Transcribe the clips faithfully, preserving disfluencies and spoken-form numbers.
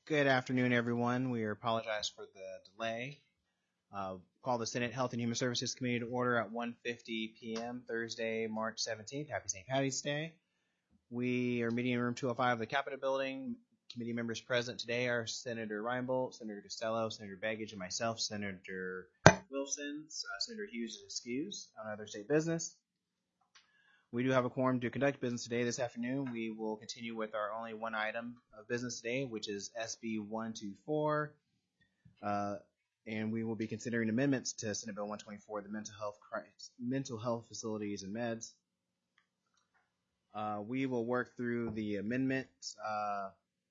Good afternoon, everyone. We apologize for the delay. Uh, call the Senate Health and Human Services Committee to order at one fifty p.m. Thursday, March seventeenth. Happy Saint Patty's Day. We are meeting in room two oh five of the Capitol Building. Committee members present today are Senator Reinbold, Senator Costello, Senator Begich, and myself, Senator Wilson. Uh, Senator Hughes is excused on other state business. We do have a quorum to conduct business today. This afternoon, we will continue with our only one item of business today, which is S B one twenty-four, uh, and we will be considering amendments to Senate Bill one twenty-four, the mental health mental health facilities and meds. Uh, we will work through the amendments uh,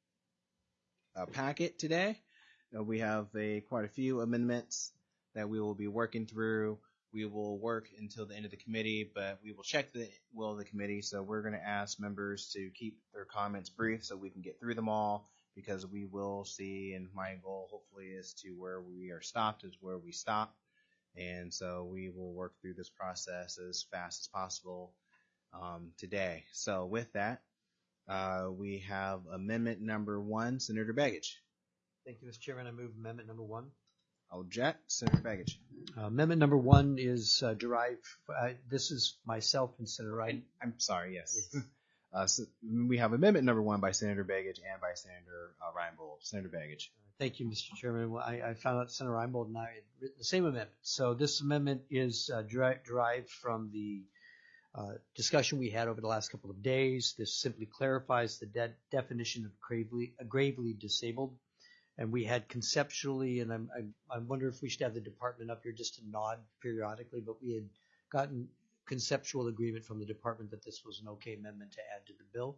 uh, packet today. Uh, we have a quite a few amendments that we will be working through. We will work until the end of the committee, but we will check the will of the committee. So we're going to ask members to keep their comments brief so we can get through them all, because we will see, and my goal hopefully is to where we are stopped is where we stop. And so we will work through this process as fast as possible um, today. So with that, uh, we have amendment number one, Senator Begich. Thank you, Mister Chairman. I move amendment number one. I'll object. Senator Begich. Uh, amendment number one is uh, derived. Uh, this is myself and Senator Ryan. I'm sorry. Yes. yes. Uh, so we have amendment number one by Senator Begich and by Senator uh, Reinbold. Senator Begich. Thank you, Mister Chairman. Well, I, I found out Senator Reinbold and I had written the same amendment. So this amendment is uh, deri- derived from the uh, discussion we had over the last couple of days. This simply clarifies the de- definition of gravely, uh, gravely disabled. And we had conceptually, and I'm, I, I wonder if we should have the department up here just to nod periodically, but we had gotten conceptual agreement from the department that this was an okay amendment to add to the bill.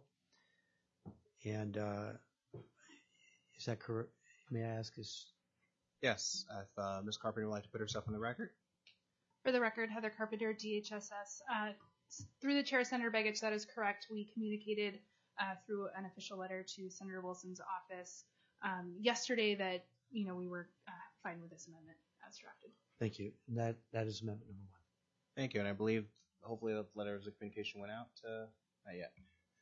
And uh, is that correct? May I ask? Is Yes. If uh, Miz Carpenter would like to put herself on the record. For the record, Heather Carpenter, D H S S. Uh, through the chair, Senator Begich, that is correct. We communicated uh, through an official letter to Senator Wilson's office Um, yesterday that, you know, we were uh, fine with this amendment as drafted. Thank you. And that, that is amendment number one. Thank you. And I believe hopefully the letters of communication went out. Uh, not yet.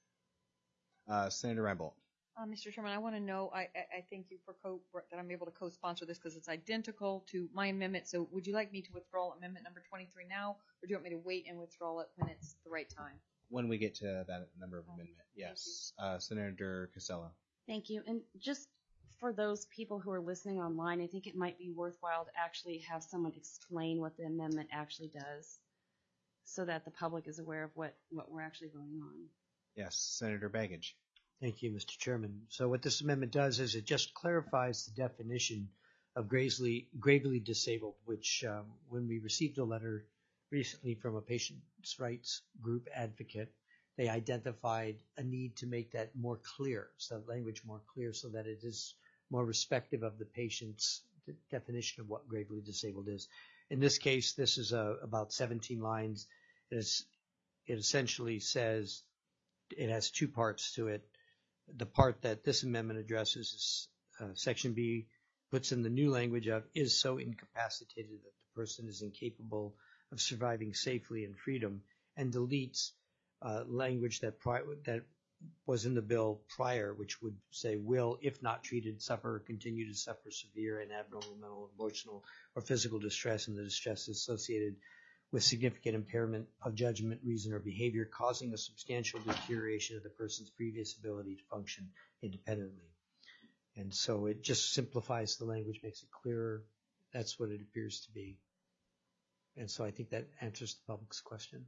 Uh, Senator Reinbold. Uh, Mister Chairman, I want to know, I, I, I thank you for co- that I'm able to co-sponsor this because it's identical to my amendment. So would you like me to withdraw amendment number twenty-three now, or do you want me to wait and withdraw it when it's the right time? When we get to that number of amendment, yes. Uh, Senator Costello. Thank you. And just for those people who are listening online, I think it might be worthwhile to actually have someone explain what the amendment actually does so that the public is aware of what, what we're actually voting on. Yes, Senator Begich. Thank you, Mister Chairman. So what this amendment does is it just clarifies the definition of gravely, gravely disabled, which um, when we received a letter recently from a patient's rights group advocate, they identified a need to make that more clear, so language more clear, so that it is more respective of the patient's definition of what gravely disabled is. In this case, this is uh, about seventeen lines. It, is, it essentially says, it has two parts to it. The part that this amendment addresses is uh, Section B, puts in the new language of is so incapacitated that the person is incapable of surviving safely in freedom, and deletes uh, language that pri- that was in the bill prior, which would say will, if not treated, suffer or continue to suffer severe and abnormal mental, emotional, or physical distress, and the distress associated with significant impairment of judgment, reason, or behavior, causing a substantial deterioration of the person's previous ability to function independently. And so it just simplifies the language, makes it clearer. That's what it appears to be. And so I think that answers the public's question.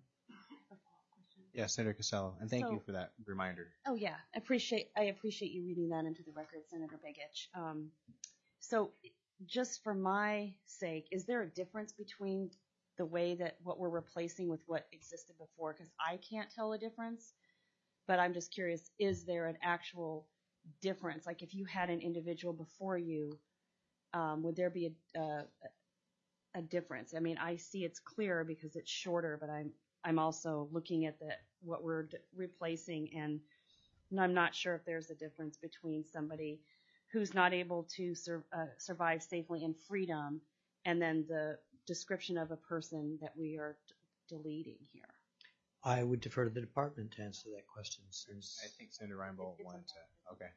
Yes, Senator Costello, and thank So, you for that reminder. Oh yeah, I appreciate I appreciate you reading that into the record, Senator Begich. Um, so, just for my sake, is there a difference between the way that what we're replacing with what existed before? Because I can't tell a difference, but I'm just curious: is there an actual difference? Like, if you had an individual before you, um, would there be a, a a difference? I mean, I see it's clearer because it's shorter, but I'm I'm also looking at the what we're d- replacing, and, and I'm not sure if there's a difference between somebody who's not able to sur- uh, survive safely in freedom and then the description of a person that we are d- deleting here. I would defer to the department to answer that question. Since I think Senator Reinbold wanted to. Okay.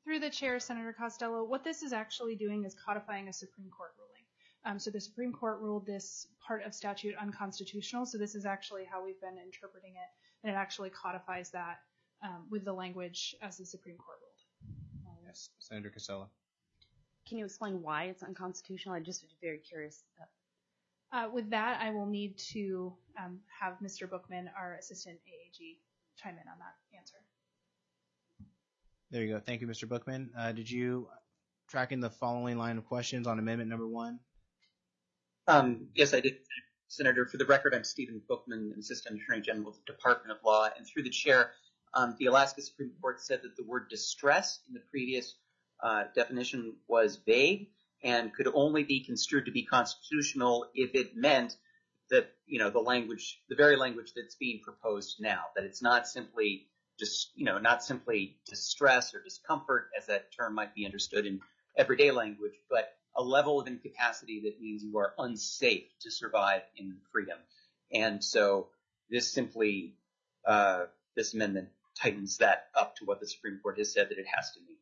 Through the chair, Senator Costello, what this is actually doing is codifying a Supreme Court ruling. Um, so the Supreme Court ruled this part of statute unconstitutional. So this is actually how we've been interpreting it, and it actually codifies that um, with the language as the Supreme Court ruled. Yes, Senator Casella. Can you explain why it's unconstitutional? I'm just very curious. Uh, with that, I will need to um, have Mister Bookman, our Assistant A A G, chime in on that answer. There you go. Thank you, Mister Bookman. Uh, did you track in the following line of questions on amendment number one? Um, yes, I did, Senator. For the record, I'm Stephen Bookman, Assistant Attorney General of the Department of Law, and through the chair, um, the Alaska Supreme Court said that the word distress in the previous uh, definition was vague and could only be construed to be constitutional if it meant that, you know, the language, the very language that's being proposed now, that it's not simply just, you know, not simply distress or discomfort, as that term might be understood in everyday language, but a level of incapacity that means you are unsafe to survive in freedom. And so this simply, uh, this amendment tightens that up to what the Supreme Court has said that it has to mean.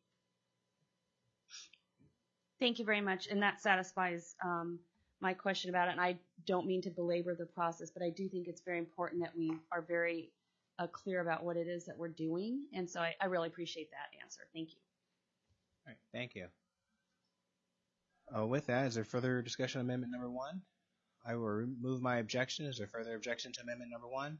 Thank you very much, and that satisfies um, my question about it. And I don't mean to belabor the process, but I do think it's very important that we are very uh, clear about what it is that we're doing. And so I, I really appreciate that answer. Thank you. All right, thank you. Uh, with that, is there further discussion on amendment number one? I will remove my objection. Is there further objection to amendment number one?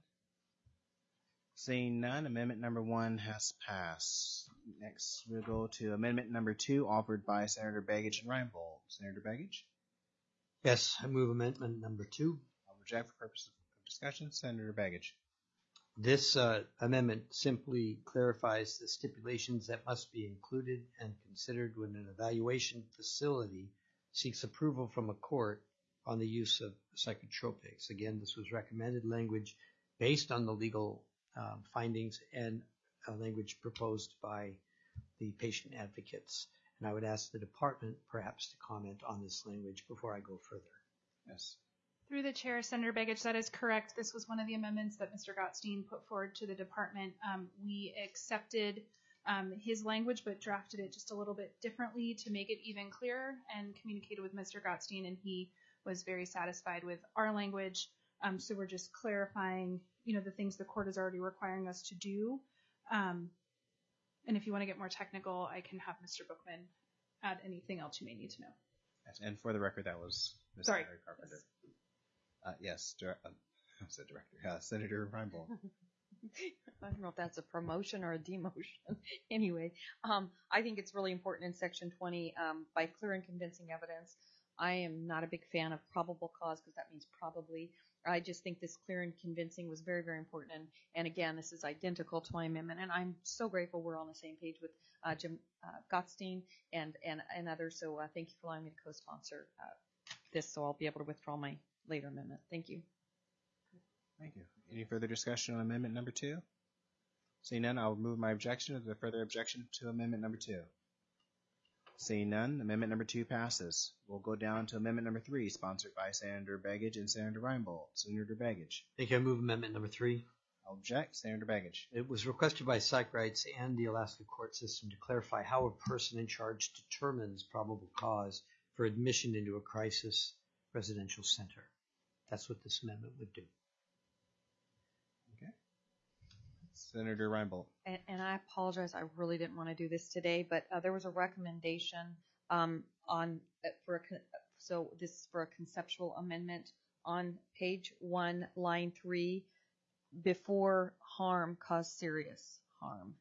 Seeing none, amendment number one has passed. Next, we'll go to amendment number two, offered by Senator Begich and Reinbold. Senator Begich? Yes, I move amendment number two. I'll reject for purposes of discussion. Senator Begich. This uh, amendment simply clarifies the stipulations that must be included and considered when an evaluation facility seeks approval from a court on the use of psychotropics. Again, this was recommended language based on the legal um, findings and uh, language proposed by the patient advocates. And I would ask the department perhaps to comment on this language before I go further. Yes. Through the chair, Senator Begich, that is correct. This was one of the amendments that Mister Gottstein put forward to the department. Um, we accepted um, his language, but drafted it just a little bit differently to make it even clearer, and communicated with Mister Gottstein, and he was very satisfied with our language. Um, so we're just clarifying, you know, the things the court is already requiring us to do. Um, and if you want to get more technical, I can have Mister Bookman add anything else you may need to know. Yes, and for the record, that was Miz Sorry. Mary Carpenter. Yes. Uh, yes, dir- uh, I said director. Uh, Senator Reinbold. I don't know if that's a promotion or a demotion. Anyway, um, I think it's really important in section twenty, um, by clear and convincing evidence. I am not a big fan of probable cause because that means probably. I just think this clear and convincing was very, very important. And, and again, this is identical to my amendment. And I'm so grateful we're on the same page with uh, Jim uh, Gottstein and, and, and others. So uh, thank you for allowing me to co-sponsor uh, this, so I'll be able to withdraw my later amendment. Thank you. Thank you. Any further discussion on amendment number two? Seeing none, I'll remove my objection. Is there further objection to amendment number two? Seeing none, amendment number two passes. We'll go down to amendment number three, sponsored by Senator Begich and Senator Reinbold. Senator Begich. Thank you. I move amendment number three. I'll object. Senator Begich. It was requested by Psych Rights and the Alaska court system to clarify how a person in charge determines probable cause for admission into a crisis residential center. That's what this amendment would do. Okay. Senator Reinbold. And, and I apologize, I really didn't want to do this today, but uh, there was a recommendation um, on uh, for a con- so this is for a conceptual amendment on page one, line three, before harm cause serious harm.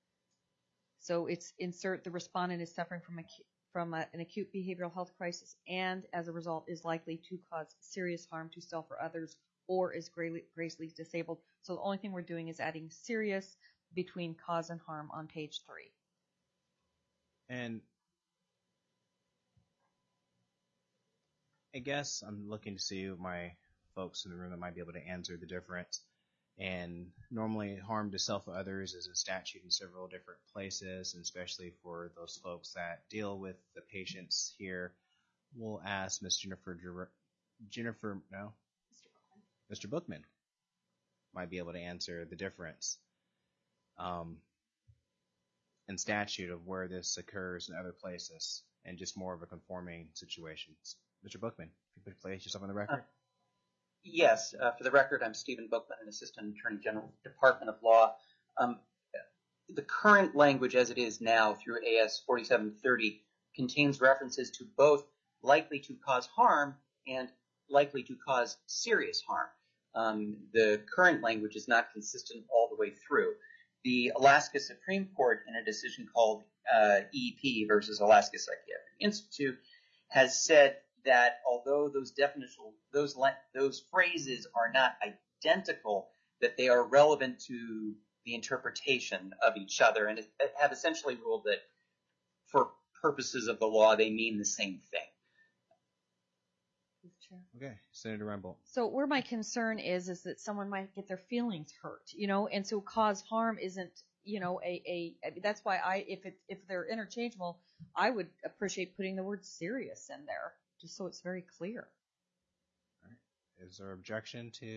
So it's insert the respondent is suffering from a from a, an acute behavioral health crisis and as a result is likely to cause serious harm to self or others or is gravely disabled. So the only thing we're doing is adding serious between cause and harm on page three. And I guess I'm looking to see my folks in the room that might be able to answer the difference. And normally harm to self or others is a statute in several different places, and especially for those folks that deal with the patients here, we'll ask Miz Jennifer, Jennifer, no, Mister Bookman might be able to answer the difference. Um, in statute of where this occurs in other places, and just more of a conforming situation. Mister Bookman, if you could place yourself on the record. Uh, yes, uh, for the record, I'm Stephen Bookman, an Assistant Attorney General, Department of Law. Um, the current language as it is now through A S forty-seven thirty contains references to both likely to cause harm and likely to cause serious harm. Um, the current language is not consistent all the way through. The Alaska Supreme Court, in a decision called uh, E P versus Alaska Psychiatric Institute, has said that although those definitional those those phrases are not identical, that they are relevant to the interpretation of each other, and have essentially ruled that for purposes of the law, they mean the same thing. Okay, Senator Reinbold. So where my concern is, is that someone might get their feelings hurt, you know, and so cause harm isn't, you know, a, a, a that's why I, if it, if they're interchangeable, I would appreciate putting the word serious in there, just so it's very clear. All right. Is there objection to?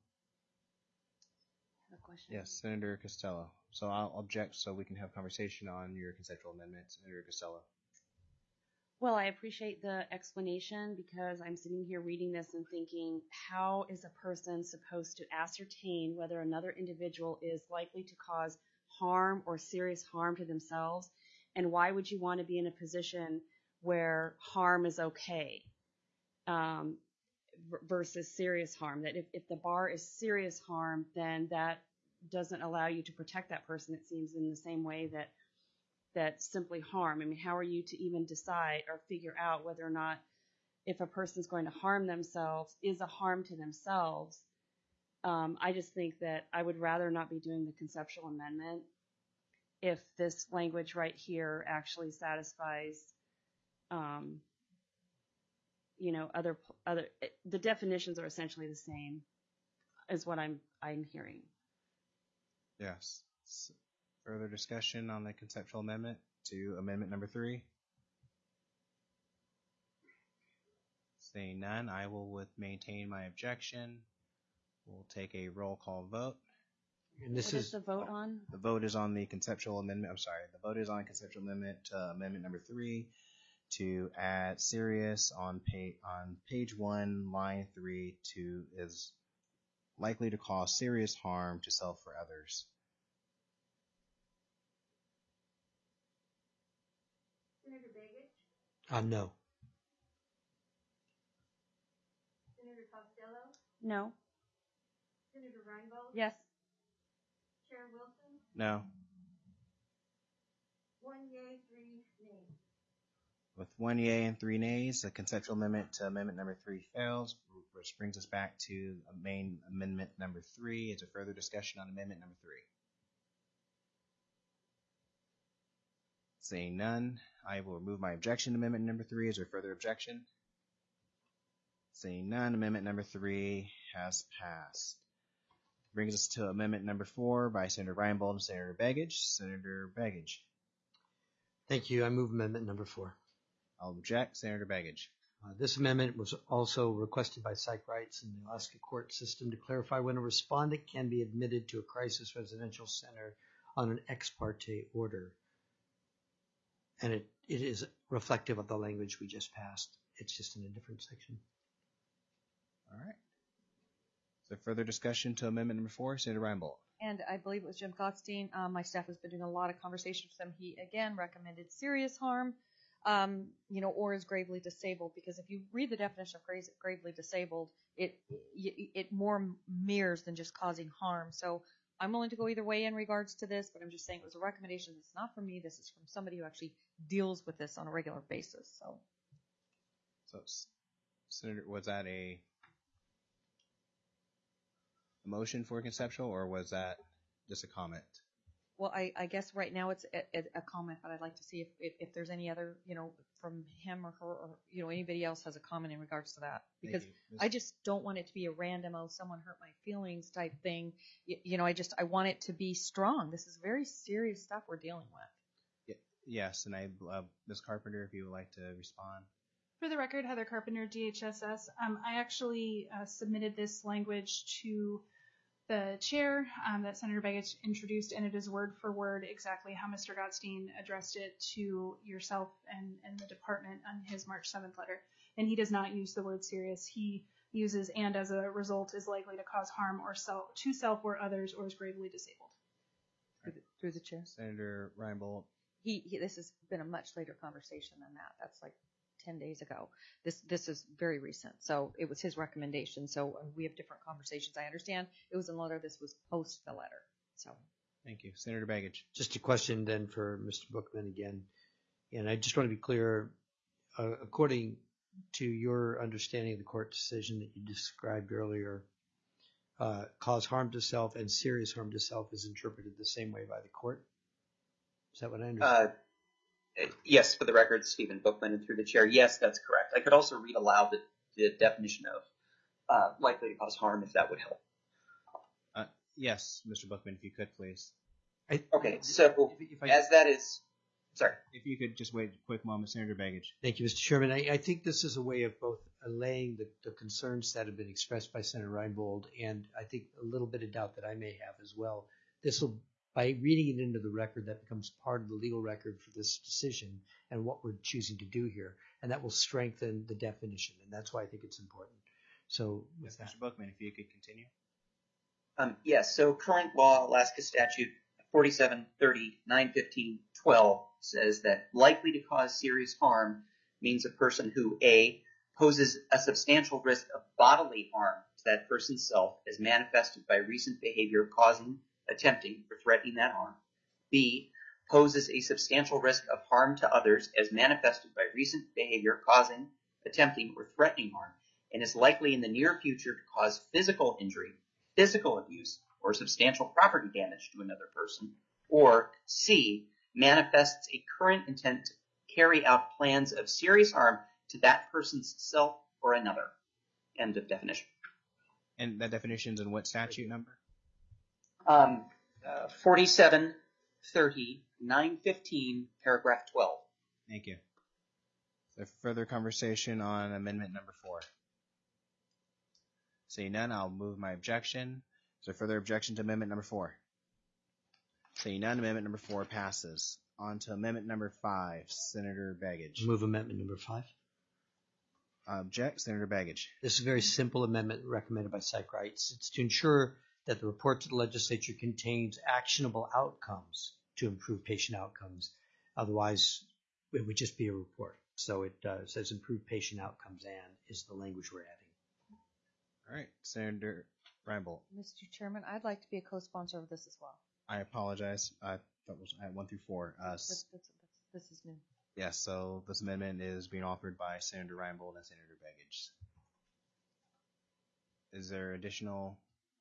I have a question. Yes, Senator Costello. So I'll object so we can have conversation on your conceptual amendment, Senator Costello. Well, I appreciate the explanation because I'm sitting here reading this and thinking, how is a person supposed to ascertain whether another individual is likely to cause harm or serious harm to themselves? And why would you want to be in a position where harm is okay um, versus serious harm? That if, if the bar is serious harm, then that doesn't allow you to protect that person, it seems, in the same way that that's simply harm. I mean, how are you to even decide or figure out whether or not if a person's going to harm themselves is a harm to themselves? Um, I just think that I would rather not be doing the conceptual amendment if this language right here actually satisfies, um, you know, other other. The definitions are essentially the same, is what I'm I'm hearing. Yes. Further discussion on the conceptual amendment to amendment number three? Seeing none, I will with maintain my objection. We'll take a roll call vote. And this What is is the vote on? The vote is on the conceptual amendment. I'm sorry. The vote is on conceptual amendment to amendment number three to add serious on page on page one, line three to is likely to cause serious harm to self or others. Senator Begich, uh, no. Senator Costello, No. Senator Reinbold, Yes. Chair Wilson, No. one yea, three nay. With one yea and three nays, the conceptual amendment to amendment number three fails, which brings us back to main amendment number three. Is there further discussion on amendment number three? Seeing none, I will remove my objection to amendment number three. Is there further objection? Seeing none, amendment number three has passed. Brings us to amendment number four by Senator Reinbold and Senator Begich. Senator Begich. Thank you. I move amendment number four. I'll object. Senator Begich. Uh, this amendment was also requested by Psych Rights in the Alaska court system to clarify when a respondent can be admitted to a crisis residential center on an ex parte order. And it, it is reflective of the language we just passed. It's just in a different section. All right. Is there further discussion to amendment number four? Senator Reinbold. And I believe it was Jim Gottstein. Um, my staff has been doing a lot of conversation with him. He, again, recommended serious harm, um, you know, or is gravely disabled. Because if you read the definition of gra- gravely disabled, it, it it more mirrors than just causing harm. So I'm willing to go either way in regards to this, but I'm just saying it was a recommendation. It's not from me. This is from somebody who actually deals with this on a regular basis. So, So, Senator, was that a motion for conceptual, or was that just a comment? well, I, I guess right now it's a, a, a comment, but I'd like to see if, if, if there's any other, you know, from him or her or, you know, anybody else has a comment in regards to that. Because Thank you. I just don't want it to be a random, oh, someone hurt my feelings type thing. You, you know, I just, I want it to be strong. This is very serious stuff we're dealing with. Yes, and I, uh, Miz Carpenter, if you would like to respond. For the record, Heather Carpenter, D H S S. Um, I actually uh, submitted this language to the chair um, that Senator Begich introduced, and it is word for word exactly how Mister Gottstein addressed it to yourself and, and the department on his March seventh letter. And he does not use the word serious. He uses and as a result is likely to cause harm or self, to self or others or is gravely disabled. Through the, through the chair. Senator Reinbold. He, he, this has been a much later conversation than that. That's like ten days ago. This, this is very recent. So it was his recommendation. So we have different conversations. I understand it was in the letter. This was post the letter. So. Thank you. Senator Begich. Just a question then for Mister Bookman again. And I just want to be clear, uh, according to your understanding of the court decision that you described earlier, uh, cause harm to self and serious harm to self is interpreted the same way by the court? Is that what I understand? Uh, yes, for the record, Stephen Bookman, and through the chair, yes, that's correct. I could also read aloud the, the definition of uh, likely to cause harm, if that would help. Uh, yes, Mister Bookman, if you could, please. I, Okay, so if, if I, as that is, sorry. If you could just wait a quick moment, Senator Begich. Thank you, Mister Chairman. I, I think this is a way of both allaying the, the concerns that have been expressed by Senator Reinbold, and I think a little bit of doubt that I may have as well. This will, by reading it into the record, that becomes part of the legal record for this decision and what we're choosing to do here, and that will strengthen the definition, and that's why I think it's important. So, with Yes, that, Mister Bookman, if you could continue. Um, yes, so current law, Alaska statute forty-seven thirty nine fifteen twelve says that likely to cause serious harm means a person who A, poses a substantial risk of bodily harm to that person's self as manifested by recent behavior causing, attempting, or threatening that harm. B, poses a substantial risk of harm to others as manifested by recent behavior causing, attempting, or threatening harm, and is likely in the near future to cause physical injury, physical abuse, or substantial property damage to another person. Or C, manifests a current intent to carry out plans of serious harm to that person's self or another. End of definition. And that definition's in what statute number? Um, uh, forty-seven thirty nine fifteen, paragraph twelve. Thank you. Is there further conversation on amendment number four? Seeing none, I'll move my objection. Is there further objection to amendment number four? Seeing none, amendment number four passes. On to amendment number five, Senator Begich. move amendment number five. Object, Senator Begich. This is a very simple amendment recommended by Psych Rights. It's to ensure that the report to the legislature contains actionable outcomes to improve patient outcomes. Otherwise, it would just be a report. So it uh, says improve patient outcomes and is the language we're adding. All right, Senator Reinbold. Mister Chairman, I'd like to be a co-sponsor of this as well. I apologize. I thought it was I had one through four. Uh, That's, that's, that's, this is new. yes, so this amendment is being offered by Senator Reinbold and Senator Begich. Is there additional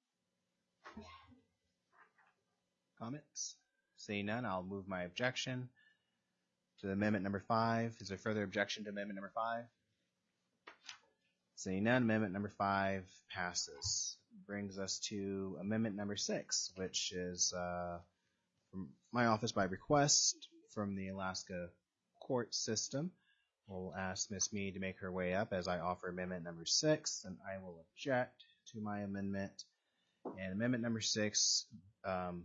comments? Seeing none, I'll move my objection to amendment number five. Is there further objection to amendment number five? Seeing none, amendment number five passes. Brings us to amendment number six, which is uh, from my office by request from the Alaska court system. We'll ask Miz Mead to make her way up as I offer amendment number six, and I will object to my amendment. And amendment number six um,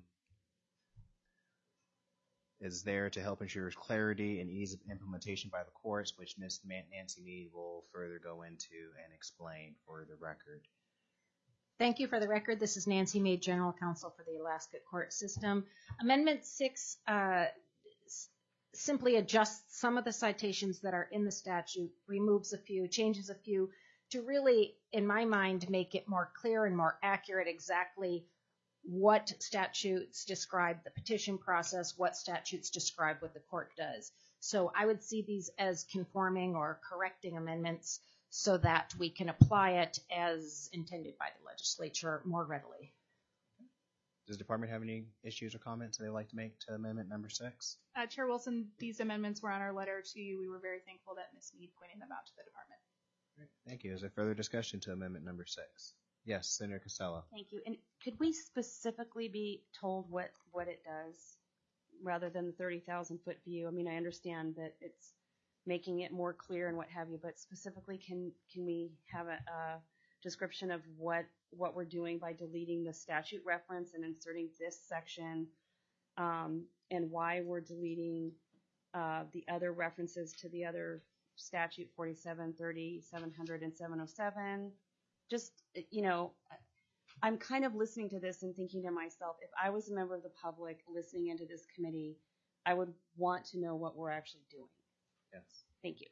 is there to help ensure clarity and ease of implementation by the courts, which Miz Nancy Mead will further go into and explain for the record. Thank you. For the record, this is Nancy Mead, General Counsel for the Alaska Court System. Amendment six uh, s- simply adjusts some of the citations that are in the statute, removes a few, changes a few, to really, in my mind, make it more clear and more accurate exactly what statutes describe the petition process, what statutes describe what the court does. So I would see these as conforming or correcting amendments so that we can apply it as intended by the legislature more readily. Does the department have any issues or comments they'd like to make to amendment number six? Uh, Chair Wilson, these amendments were on our letter to you. We were very thankful that Miz Mead pointed them out to the department. Great. Thank you. Is there further discussion to amendment number six? Yes, Senator Costello. Thank you. And could we specifically be told what, what it does rather than the thirty thousand foot view? I mean, I understand that it's making it more clear and what have you, but specifically, can can we have a, a description of what, what we're doing by deleting the statute reference and inserting this section, um, and why we're deleting uh, the other references to the other statute, forty-seven thirty, seven hundred, and seven oh seven. Just, you know, I'm kind of listening to this and thinking to myself, if I was a member of the public listening into this committee, I would want to know what we're actually doing. Yes. Thank you.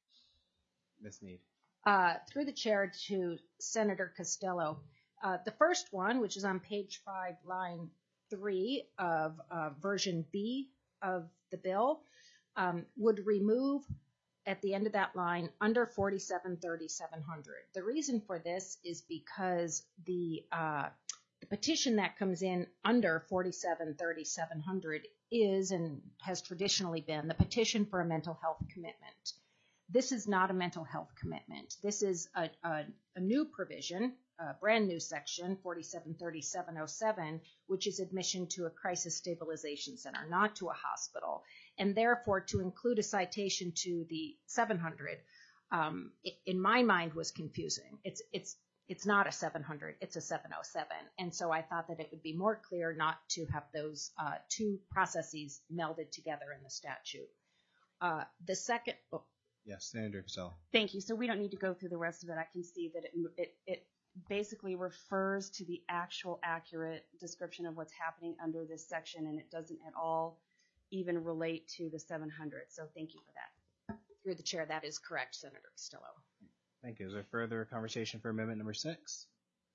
Miz Mead. Uh, through the chair to Senator Costello. Uh, the first one, which is on page five, line three of uh, version B of the bill, um, would remove at the end of that line under forty-seven thirty seven hundred. The reason for this is because the, uh, the petition that comes in under forty-seven thirty seven hundred is and has traditionally been the petition for a mental health commitment. This is not a mental health commitment. This is a, a, a new provision, a brand new section, forty-seven thirty seven oh seven, which is admission to a crisis stabilization center, not to a hospital. And therefore, to include a citation to the seven hundred, um, it, in my mind, was confusing. It's it's it's not a seven hundred, it's a seven oh seven. And so I thought that it would be more clear not to have those uh, two processes melded together in the statute. Uh, the second... Oh, Yes, Senator Costello. Thank you. So we don't need to go through the rest of it. I can see that it, it, it basically refers to the actual accurate description of what's happening under this section, and it doesn't at all even relate to the seven hundred. So thank you for that. through the chair, that is correct, Senator Costello. Thank you. Is there further conversation for amendment number six?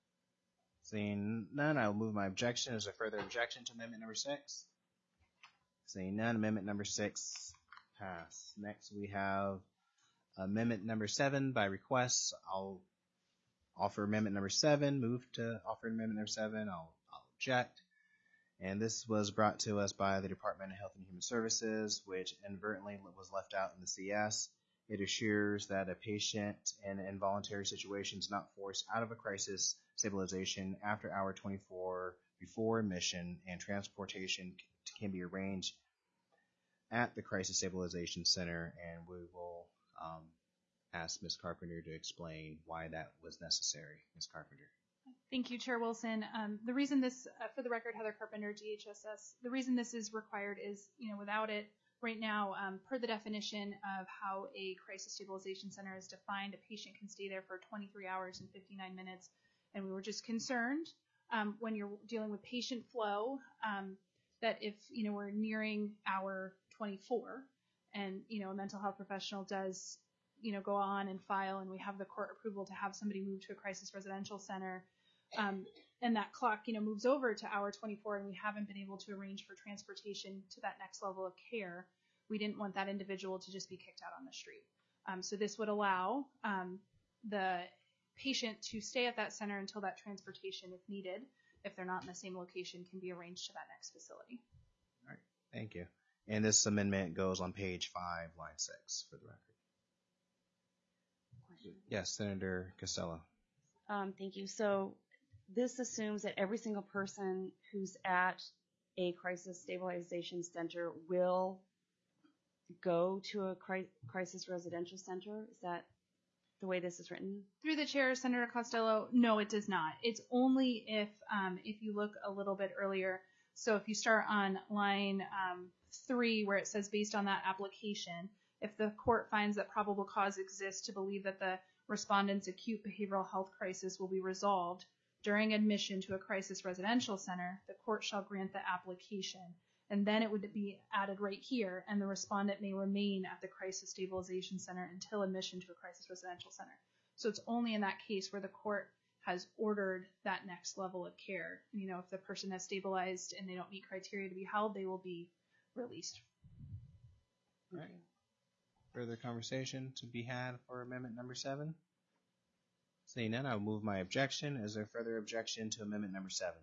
Seeing none, I will move my objection. Is there further objection to amendment number six? Seeing none, amendment number six pass. Next, we have amendment number seven by request. I'll offer amendment number seven. Move to offer amendment number seven. I'll, I'll object. And this was brought to us by the Department of Health and Human Services, which inadvertently was left out in the C S. It assures that a patient in involuntary situation is not forced out of a crisis stabilization after hour twenty-four before admission, and transportation can be arranged at the Crisis Stabilization Center, and we will um, ask Miz Carpenter to explain why that was necessary. Miz Carpenter. Thank you, Chair Wilson. Um, the reason this, uh, for the record, Heather Carpenter, D H S S, the reason this is required is, you know, without it, right now, um, per the definition of how a crisis stabilization center is defined, a patient can stay there for twenty-three hours and fifty-nine minutes. And we were just concerned um, when you're dealing with patient flow um, that if, you know, we're nearing hour twenty-four and, you know, a mental health professional does, you know, go on and file and we have the court approval to have somebody move to a crisis residential center, um, and that clock, you know, moves over to hour twenty-four and we haven't been able to arrange for transportation to that next level of care, we didn't want that individual to just be kicked out on the street. Um, so this would allow um, the patient to stay at that center until that transportation, if needed, if they're not in the same location, can be arranged to that next facility. All right, thank you. And this amendment goes on page five, line six, for the record. Question. Yes, Senator Costello. Um, thank you. So this assumes that every single person who's at a crisis stabilization center will go to a cri- crisis residential center. Is that the way this is written? Through the chair, Senator Costello, no, it does not. It's only if, um, if you look a little bit earlier. So if you start on line um, three, where it says based on that application, if the court finds that probable cause exists to believe that the respondent's acute behavioral health crisis will be resolved during admission to a crisis residential center, the court shall grant the application. And then it would be added right here, and the respondent may remain at the crisis stabilization center until admission to a crisis residential center. So it's only in that case where the court has ordered that next level of care. You know, if the person has stabilized and they don't meet criteria to be held, they will be released. All right. Further conversation to be had for amendment number seven? Seeing none, I will move my objection. Is there further objection to amendment number seven?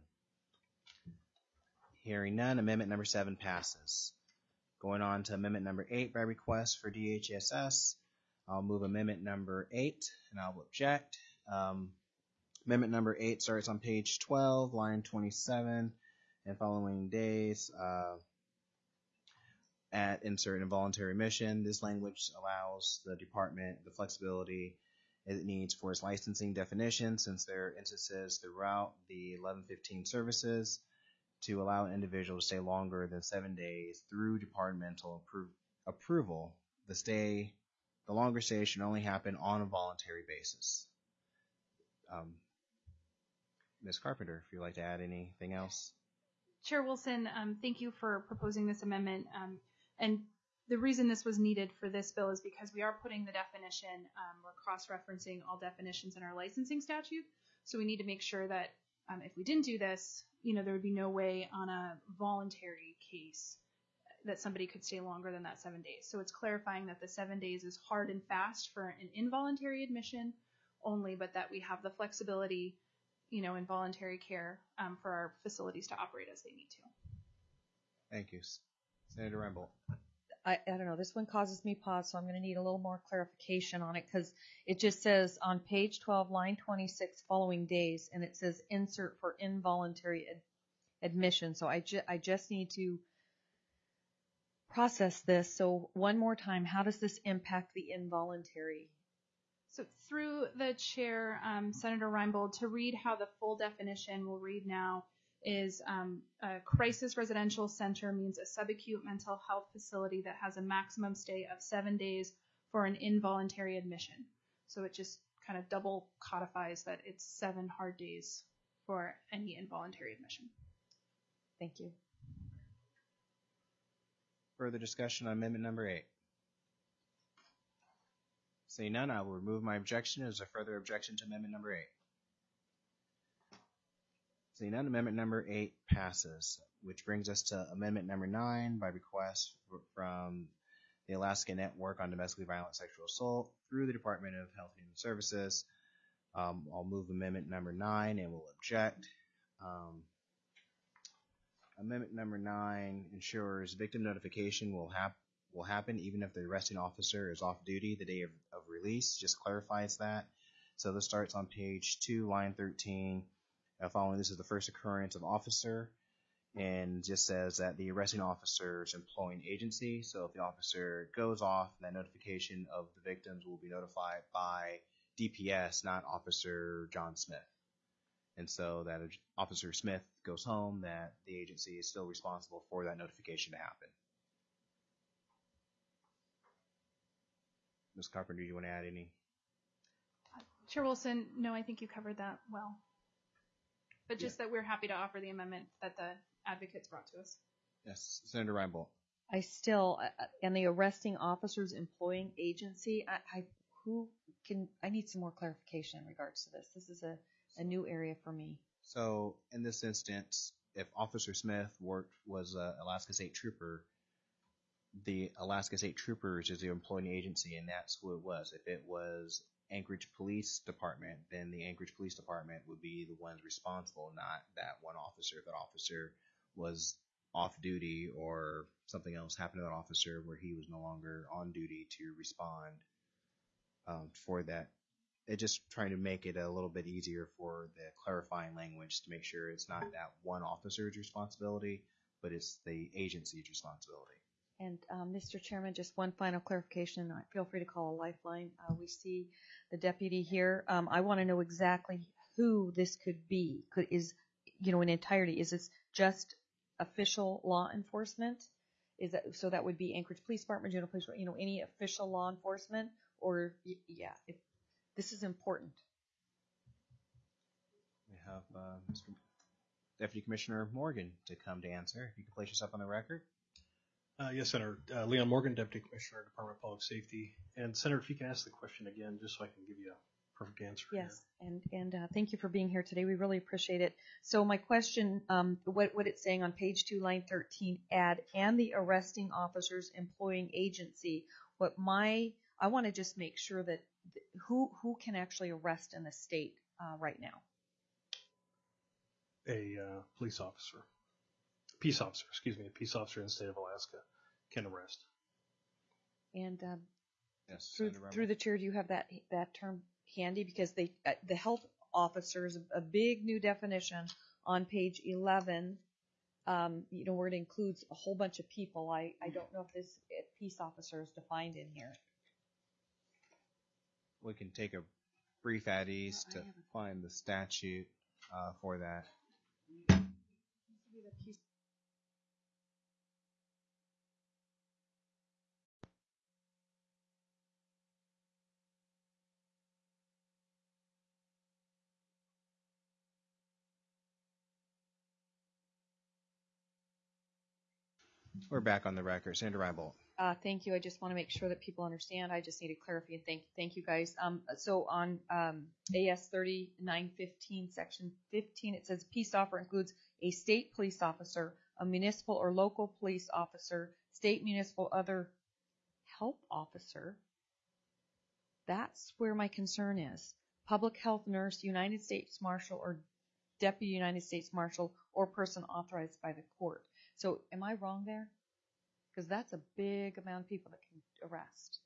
Hearing none, amendment number seven passes. Going on to amendment number eight by request for D H S S. I'll move amendment number eight and I'll object. Um, amendment number eight starts on page twelve, line twenty-seven, and following days uh, at insert involuntary admission. This language allows the department the flexibility it needs for its licensing definition, since there are instances throughout the eleven fifteen services to allow an individual to stay longer than seven days through departmental appro- approval. The stay, the longer stay should only happen on a voluntary basis. Um, Miz Carpenter, if you'd like to add anything else. Chair Wilson, um, thank you for proposing this amendment. Um, and the reason this was needed for this bill is because we are putting the definition, um, we're cross-referencing all definitions in our licensing statute. So we need to make sure that um, if we didn't do this, you know, there would be no way on a voluntary case that somebody could stay longer than that seven days. So it's clarifying that the seven days is hard and fast for an involuntary admission only, but that we have the flexibility, you know, in voluntary care um, for our facilities to operate as they need to. Thank you. Senator Rembold. I, I don't know, this one causes me pause, so I'm going to need a little more clarification on it, because it just says on page twelve, line twenty-six, following days, and it says insert for involuntary ad, admission. So I, ju- I just need to process this. So one more time, how does this impact the involuntary? So through the chair, um, Senator Reinbold, to read how the full definition will read now is um, a crisis residential center means a subacute mental health facility that has a maximum stay of seven days for an involuntary admission. So it just kind of double codifies that it's seven hard days for any involuntary admission. Thank you. Further discussion on amendment number eight? Seeing none, I will remove my objection. Is there further objection to amendment number eight? Seeing none, amendment number eight passes, which brings us to amendment number nine by request from the Alaska Network on Domestically Violent Sexual Assault through the Department of Health and Human Services. Um, I'll move amendment number nine and will object. Um, amendment number nine ensures victim notification will, hap- will happen even if the arresting officer is off duty the day of, of release. Just clarifies that. So this starts on page two, line thirteen. Uh, following this is the first occurrence of officer, and just says that the arresting officer's employing agency. So if the officer goes off, that notification of the victims will be notified by D P S, not Officer John Smith. And so that Officer Smith goes home, that the agency is still responsible for that notification to happen. Miz Carpenter, do you want to add any? Chair Wilson, no, I think you covered that well. But just yeah. that we're happy to offer the amendment that the advocates brought to us. Yes, Senator Reinbold. I still, uh, and the arresting officer's employing agency, I, I who can, I need some more clarification in regards to this. This is a, a new area for me. So in this instance, if Officer Smith worked, was a Alaska State Trooper, the Alaska State Troopers is the employing agency, and that's who it was. If it was Anchorage Police Department, then the Anchorage Police Department would be the ones responsible, not that one officer. If that officer was off duty or something else happened to that officer where he was no longer on duty to respond um, for that. It just trying to make it a little bit easier for the clarifying language to make sure it's not that one officer's responsibility, but it's the agency's responsibility. And um, Mister Chairman, just one final clarification. Feel free to call a lifeline. Uh, we see the deputy here. Um, I want to know exactly who this could be. Could is you know in entirety? Is this just official law enforcement? Is that so? That would be Anchorage Police Department, General Police, you know, any official law enforcement, or yeah, if, this is important. We have uh, Mister Deputy Commissioner Morgan to come to answer. If you could place yourself on the record. Uh, yes, Senator. Uh, Leon Morgan, Deputy Commissioner, Department of Public Safety. And Senator, if you can ask the question again, just so I can give you a perfect answer. Yes, here. and and uh, thank you for being here today. We really appreciate it. So my question, um, what what it's saying on page two, line thirteen, add and the arresting officer's employing agency. What my I want to just make sure that th- who who can actually arrest in the state uh, right now. A uh, police officer. Peace officer, excuse me, a peace officer in the state of Alaska can arrest. And um, yes, through, through the chair, do you have that that term handy? Because they uh, the health officer is a, a big new definition on page eleven. Um, you know, where it includes a whole bunch of people. I, I don't know if this peace officer is defined in here. We can take a brief at ease to find the statute uh, for that. We're back on the record. Senator Reinbold. Uh, thank you. I just want to make sure that people understand. I just need to clarify. Thank, thank you guys. Um, so on um, A S thirty-nine fifteen, section fifteen, it says peace officer includes a state police officer, a municipal or local police officer, state, municipal, other help officer. That's where my concern is. Public health nurse, United States Marshal, or Deputy United States Marshal, or person authorized by the court. So am I wrong there? Because that's a big amount of people that can arrest.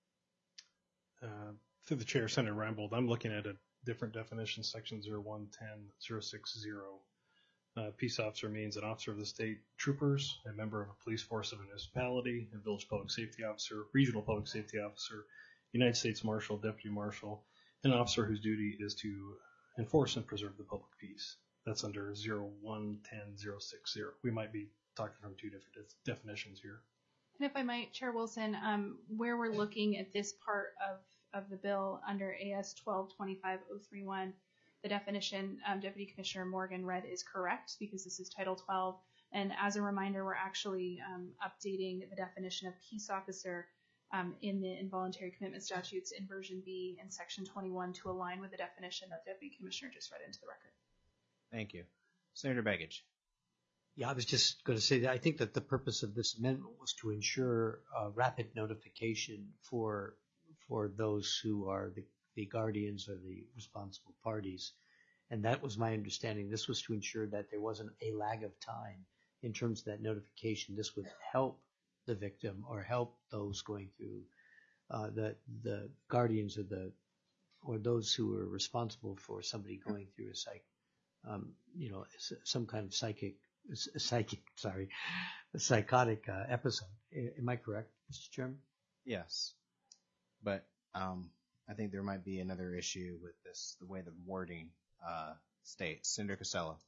Uh, through the chair, Senator Reinbold, I'm looking at a different definition, section zero one ten zero six zero. Uh, peace officer means an officer of the state troopers, a member of a police force of a municipality, a village public safety officer, regional public safety officer, United States Marshal, deputy marshal, an officer whose duty is to enforce and preserve the public peace. That's under zero one ten zero six zero. We might be talking from two different de- definitions here. And if I might, Chair Wilson, um, where we're looking at this part of, of the bill under A S twelve twenty-five oh three one, the definition um, Deputy Commissioner Morgan read is correct because this is Title twelve. And as a reminder, we're actually um, updating the definition of peace officer um, in the involuntary commitment statutes in version B in section twenty-one to align with the definition that Deputy Commissioner just read into the record. Thank you. Senator Begich. Yeah, I was just going to say that I think that the purpose of this amendment was to ensure uh, rapid notification for for those who are the, the guardians or the responsible parties. And that was my understanding. This was to ensure that there wasn't a lag of time in terms of that notification. This would help the victim or help those going through uh, the the guardians or the or those who are responsible for somebody going through a psych, um, you know, some kind of psychic. A psychic, sorry, a psychotic uh, episode. Am I correct, Mister Chairman? Yes, but um, I think there might be another issue with this, the way the wording uh, states. Senator Costello.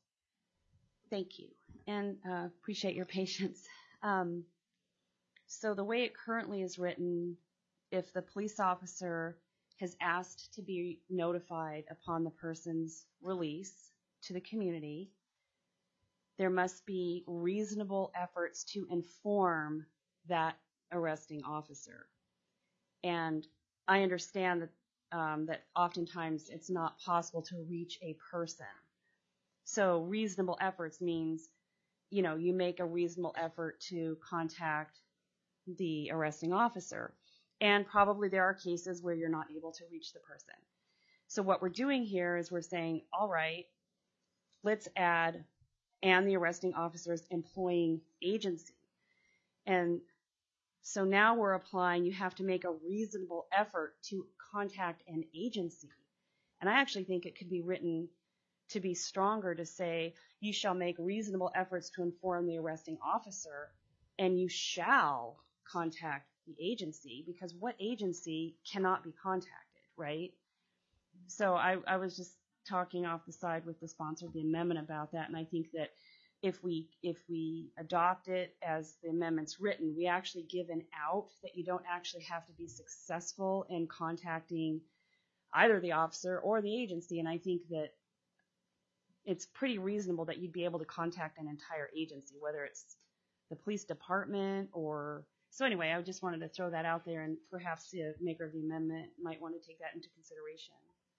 Thank you, and uh, appreciate your patience. Um, so the way it currently is written, if the police officer has asked to be notified upon the person's release to the community, there must be reasonable efforts to inform that arresting officer. And I understand that um, that oftentimes it's not possible to reach a person. So reasonable efforts means, you know, you make a reasonable effort to contact the arresting officer. And probably there are cases where you're not able to reach the person. So what we're doing here is we're saying, all right, let's add and the arresting officer's employing agency. And so now we're applying, you have to make a reasonable effort to contact an agency. And I actually think it could be written to be stronger to say, you shall make reasonable efforts to inform the arresting officer, and you shall contact the agency, because what agency cannot be contacted, right? So I, I was just talking off the side with the sponsor of the amendment about that, and I think that if we if we adopt it as the amendment's written, we actually give an out that you don't actually have to be successful in contacting either the officer or the agency, and I think that it's pretty reasonable that you'd be able to contact an entire agency, whether it's the police department or so anyway, I just wanted to throw that out there, and perhaps the maker of the amendment might want to take that into consideration.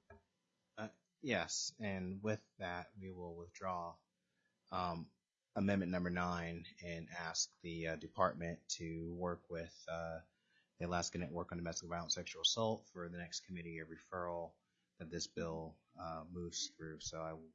Uh, yes, and with that, we will withdraw um, amendment number nine and ask the uh, department to work with uh, the Alaska Network on Domestic Violence Sexual Assault for the next committee of referral that this bill uh, moves through. So I will,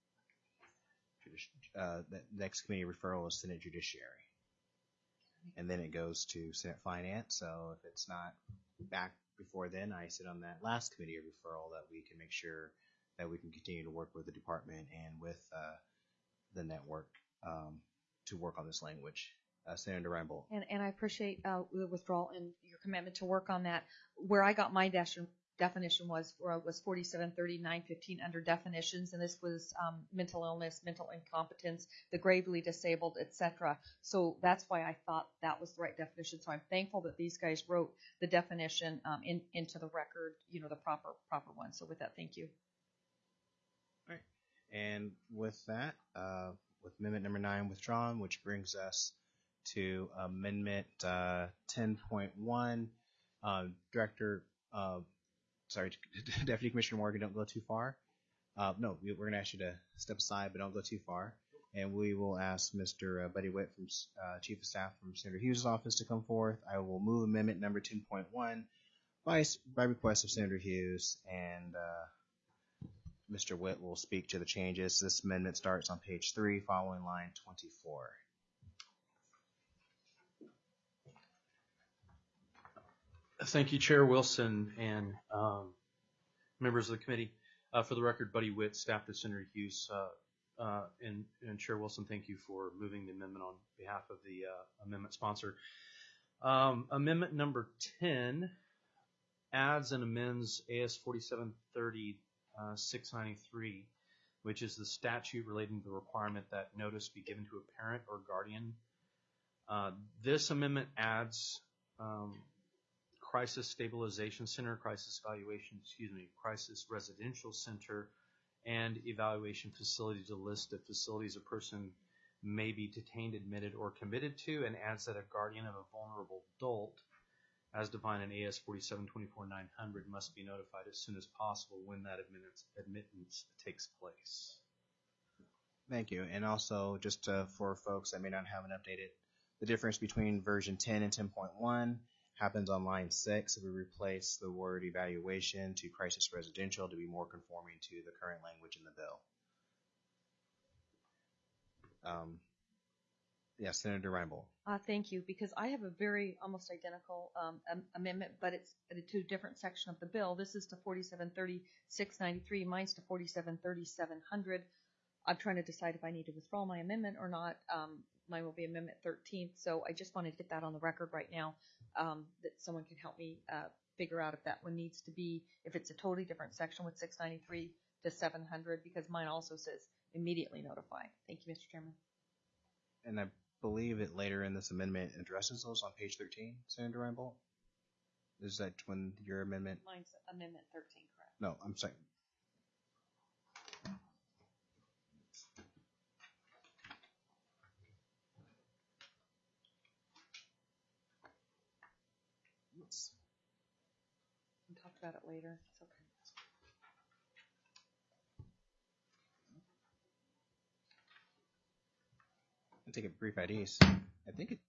uh, the next committee referral is Senate Judiciary. And then it goes to Senate Finance. So if it's not back before then, I sit on that last committee of referral that we can make sure that we can continue to work with the department and with uh, the network um, to work on this language. Uh, Senator Reinbold. And, and I appreciate uh, the withdrawal and your commitment to work on that. Where I got my definition was uh, was forty-seven thirty-nine fifteen under definitions, and this was um, mental illness, mental incompetence, the gravely disabled, et cetera. So that's why I thought that was the right definition. So I'm thankful that these guys wrote the definition um, in, into the record, you know, the proper proper one. So with that, thank you. All right. And with that, uh, with amendment number nine withdrawn, which brings us to amendment uh, ten point one. Uh, Director, uh, sorry, Deputy Commissioner Morgan, don't go too far. Uh, no, we, we're going to ask you to step aside, but don't go too far. And we will ask Mister Uh, Buddy Witt, from uh, Chief of Staff from Senator Hughes' office, to come forth. I will move amendment number ten point one by, by request of Senator Hughes, and uh, Mister Witt will speak to the changes. This amendment starts on page three, following line twenty-four. Thank you, Chair Wilson and um, members of the committee. Uh, for the record, Buddy Witt, staff to Senator Hughes, uh, uh, and, and Chair Wilson, thank you for moving the amendment on behalf of the uh, amendment sponsor. Um, amendment number ten adds and amends A S forty-seven thirty six ninety-three, which is the statute relating to the requirement that notice be given to a parent or guardian. Uh, this amendment adds um, Crisis Stabilization Center, Crisis Evaluation, excuse me, Crisis Residential Center, and Evaluation Facility to list of facilities a person may be detained, admitted, or committed to, and adds that a guardian of a vulnerable adult, as defined in A S forty-seven twenty-four nine hundred, must be notified as soon as possible when that admittance, admittance takes place. Thank you. And also, just uh, for folks that may not have an updated, the difference between version ten and ten point one happens on line six. We replace the word evaluation to crisis residential to be more conforming to the current language in the bill. Um, yeah, Senator Reinbold. Uh, thank you, because I have a very almost identical um, am- amendment, but it's to a different section of the bill. This is to forty-seven thirty six ninety-three. Mine's to forty-seven thirty seven hundred. I'm trying to decide if I need to withdraw my amendment or not. Um, mine will be Amendment thirteenth, so I just wanted to get that on the record right now, um, that someone can help me uh, figure out if that one needs to be, if it's a totally different section with six ninety-three to seven hundred, because mine also says immediately notify. Thank you, Mister Chairman. And I believe it later in this amendment addresses those on page thirteen, Senator Reinbold? Is that when your amendment? Mine's Amendment thirteen, correct? No, I'm sorry. We'll talk about it later. It's okay. I'll take a brief I Ds. I think it.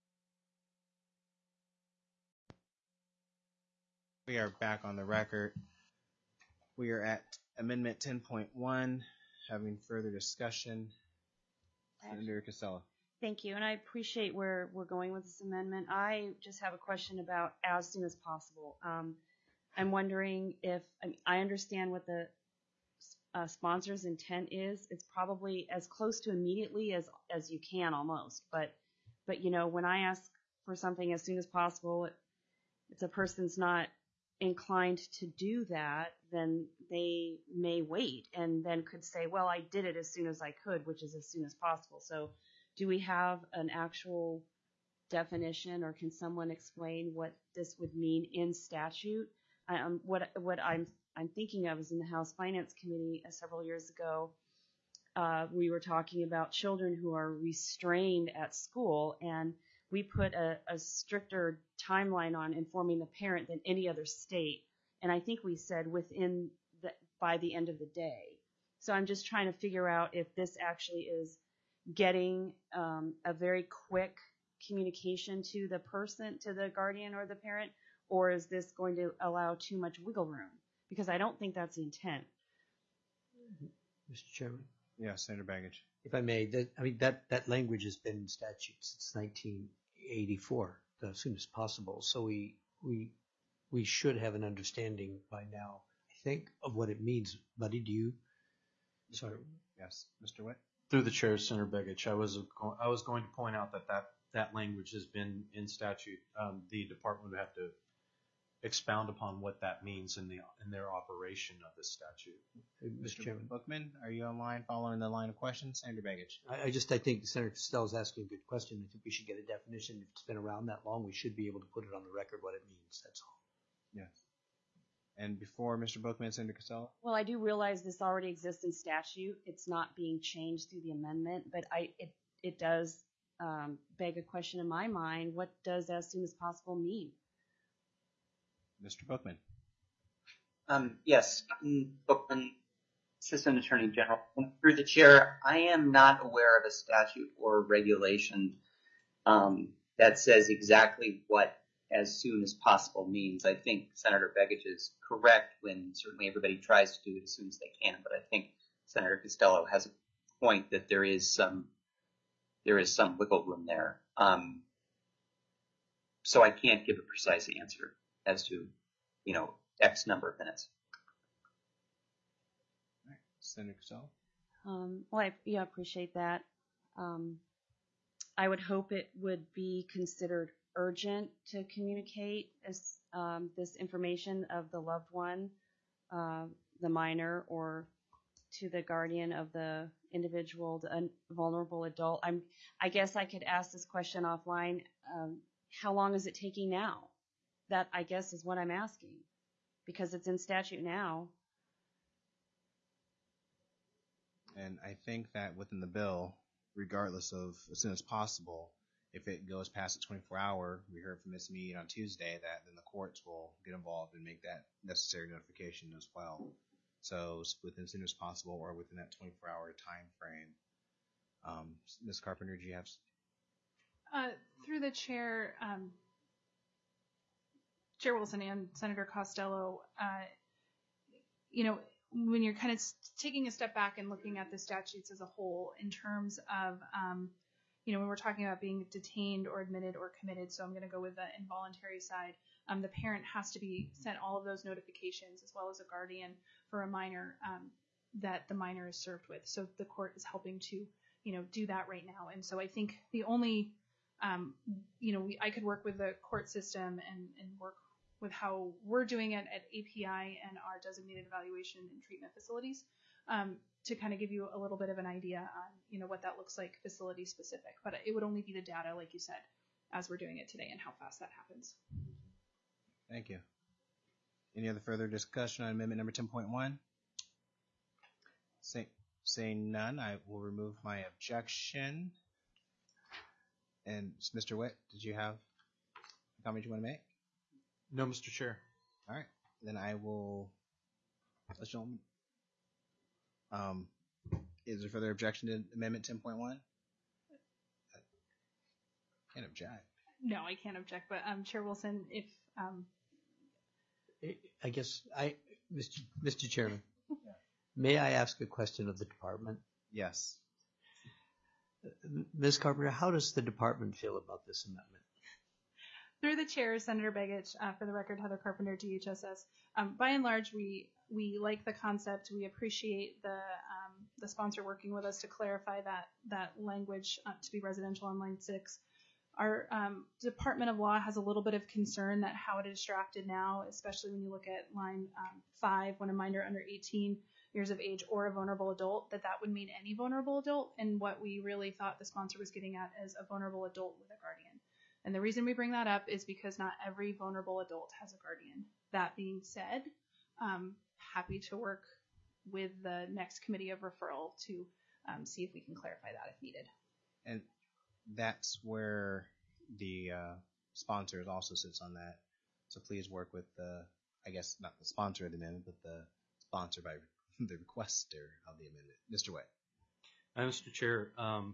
We are back on the record. We are at Amendment ten point one, having further discussion. Senator Casella. Thank you, and I appreciate where we're going with this amendment. I just have a question about as soon as possible. Um, I'm wondering if, I mean, I understand what the uh, sponsor's intent is. It's probably as close to immediately as, as you can almost, but, but you know, when I ask for something as soon as possible, if a person's not inclined to do that, then they may wait and then could say, well, I did it as soon as I could, which is as soon as possible. So do we have an actual definition, or can someone explain what this would mean in statute? Um, what what I'm I'm thinking of is in the House Finance Committee uh, several years ago, uh, we were talking about children who are restrained at school, and we put a, a stricter timeline on informing the parent than any other state. And I think we said within the, by the end of the day. So I'm just trying to figure out if this actually is getting um, a very quick communication to the person, to the guardian or the parent, or is this going to allow too much wiggle room? Because I don't think that's the intent. Mister Chairman, Yeah, Senator Baggage. if I may, that, I mean, that, that language has been in statute since nineteen eighty-four, as soon as possible. So we, we, we should have an understanding by now, I think, of what it means. Buddy, do you? Sorry. Yes, Mister Witt. Through the chair, Senator Begich, I was I was going to point out that that, that language has been in statute. Um, the department would have to expound upon what that means in the in their operation of this statute. Mister Chairman. Bookman, are you online following the line of questions? Senator Begich. I, I just, I think Senator Costello is asking a good question. I think we should get a definition. If it's been around that long, we should be able to put it on the record what it means. That's all. Yes. And before Mister Bookman, Senator Costello? Well, I do realize this already exists in statute. It's not being changed through the amendment, but I it it does um, beg a question in my mind. What does as soon as possible mean? Mister Bookman. Um, yes, Stephen Bookman, Assistant Attorney General. Through the chair, I am not aware of a statute or regulation um, that says exactly what as soon as possible means. I think Senator Begich is correct when certainly everybody tries to do it as soon as they can, but I think Senator Costello has a point that there is some there is some wiggle room there. Um, so I can't give a precise answer as to, you know, X number of minutes. All right. Senator Costello? Um, well, I yeah, appreciate that. Um, I would hope it would be considered urgent to communicate as, um, this information of the loved one, uh, the minor, or to the guardian of the individual, the vulnerable adult. I'm, I guess I could ask this question offline. Um, how long is it taking now? That, I guess, is what I'm asking, because it's in statute now. And I think that within the bill, regardless of as soon as possible, if it goes past the twenty-four hour, we heard from Miz Mead on Tuesday that then the courts will get involved and make that necessary notification as well. So within as soon as possible or within that twenty-four hour time frame. Um, Miz Carpenter, do you have? Uh, through the chair, um, Chair Wilson and Senator Costello, uh, you know, when you're kind of taking a step back and looking at the statutes as a whole in terms of, um, you know, when we're talking about being detained or admitted or committed, so I'm going to go with the involuntary side, um, the parent has to be sent all of those notifications as well as a guardian for a minor um, that the minor is served with. So the court is helping to, you know, do that right now. And so I think the only, um, you know, we, I could work with the court system and, and work with how we're doing it at A P I and our designated evaluation and treatment facilities um, to kind of give you a little bit of an idea on, you know, what that looks like facility specific. But it would only be the data, like you said, as we're doing it today and how fast that happens. Thank you. Any other further discussion on amendment number ten point one? Say, saying none, I will remove my objection. And Mister Witt, did you have a comment you want to make? No, Mister Chair. All right, then I will. Let's gentlemen. Um, is there further objection to amendment ten point one? Can't object. No, I can't object, but um, Chair Wilson, if um, I guess I, Mister Mister Chairman, may I ask a question of the department? Yes. Miz Carpenter, how does the department feel about this amendment? Through the chair, Senator Begich, uh, for the record, Heather Carpenter, D H S S. Um, by and large, we we like the concept. We appreciate the um, the sponsor working with us to clarify that that language uh, to be residential on line six. Our um, Department of Law has a little bit of concern that how it is drafted now, especially when you look at line um, five, when a minor under eighteen years of age or a vulnerable adult, that that would mean any vulnerable adult. And what we really thought the sponsor was getting at is a vulnerable adult with a guardian. And the reason we bring that up is because not every vulnerable adult has a guardian. That being said, um, happy to work with the next committee of referral to um, see if we can clarify that if needed. And that's where the uh, sponsor also sits on that. So please work with the, I guess not the sponsor of the amendment, but the sponsor by the requester of the amendment. Mister White. Uh, Mister Chair, um,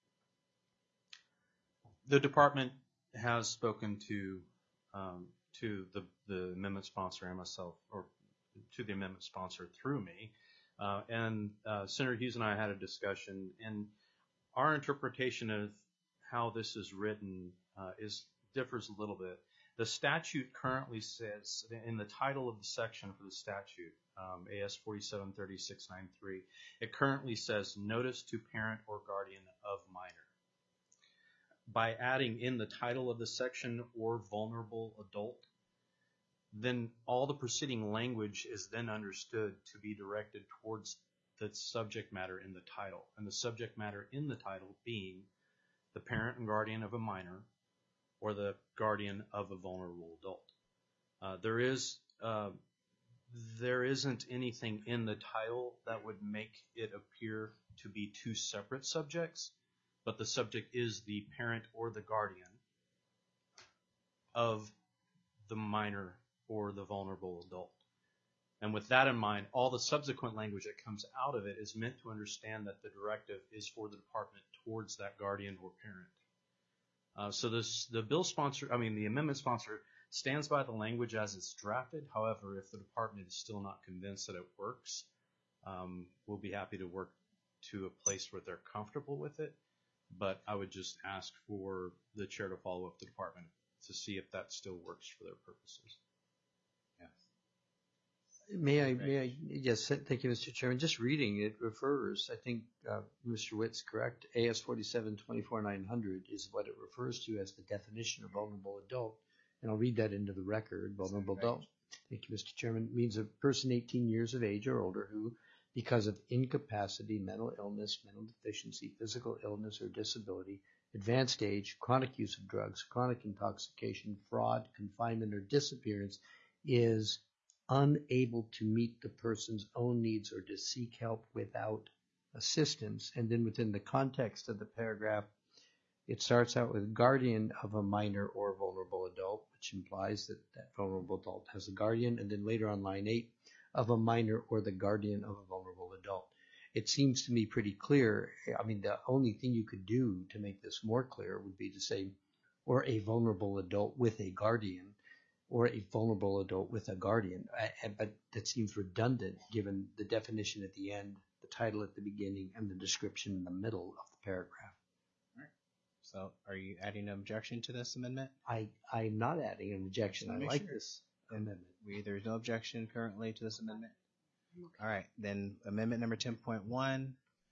the department has spoken to um, to the, the amendment sponsor and myself, or to the amendment sponsor through me, uh, and uh, Senator Hughes and I had a discussion, and our interpretation of how this is written uh, is differs a little bit. The statute currently says, in the title of the section for the statute, um, A S forty-seven thirty-six ninety-three, it currently says notice to parent or guardian of minor. By adding in the title of the section or vulnerable adult, then all the preceding language is then understood to be directed towards the subject matter in the title, and the subject matter in the title being the parent and guardian of a minor or the guardian of a vulnerable adult. Uh, there is uh, there isn't anything in the title that would make it appear to be two separate subjects, but the subject is the parent or the guardian of the minor or the vulnerable adult. And with that in mind, all the subsequent language that comes out of it is meant to understand that the directive is for the department towards that guardian or parent. Uh, so this, the bill sponsor, I mean the amendment sponsor stands by the language as it's drafted. However, if the department is still not convinced that it works, um, we'll be happy to work to a place where they're comfortable with it. But I would just ask for the chair to follow up the department to see if that still works for their purposes. May I, may I, yes, thank you, Mister Chairman. Just reading it refers, I think uh, Mister Witt's correct, A S forty-seven twenty-four nine hundred is what it refers to as the definition of vulnerable adult. And I'll read that into the record. Vulnerable adult, thank you, Mister Chairman, means a person eighteen years of age or older who, because of incapacity, mental illness, mental deficiency, physical illness or disability, advanced age, chronic use of drugs, chronic intoxication, fraud, confinement, or disappearance, is unable to meet the person's own needs or to seek help without assistance. And then within the context of the paragraph, it starts out with guardian of a minor or vulnerable adult, which implies that that vulnerable adult has a guardian. And then later on line eight, of a minor or the guardian of a vulnerable adult. It seems to me pretty clear. I mean, the only thing you could do to make this more clear would be to say, or a vulnerable adult with a guardian, or a vulnerable adult with a guardian. I, but that seems redundant given the definition at the end, the title at the beginning, and the description in the middle of the paragraph. All right. So are you adding an objection to this amendment? I, I'm not adding an objection. I like this amendment. We, there's no objection currently to this amendment. All right. Then amendment number ten point one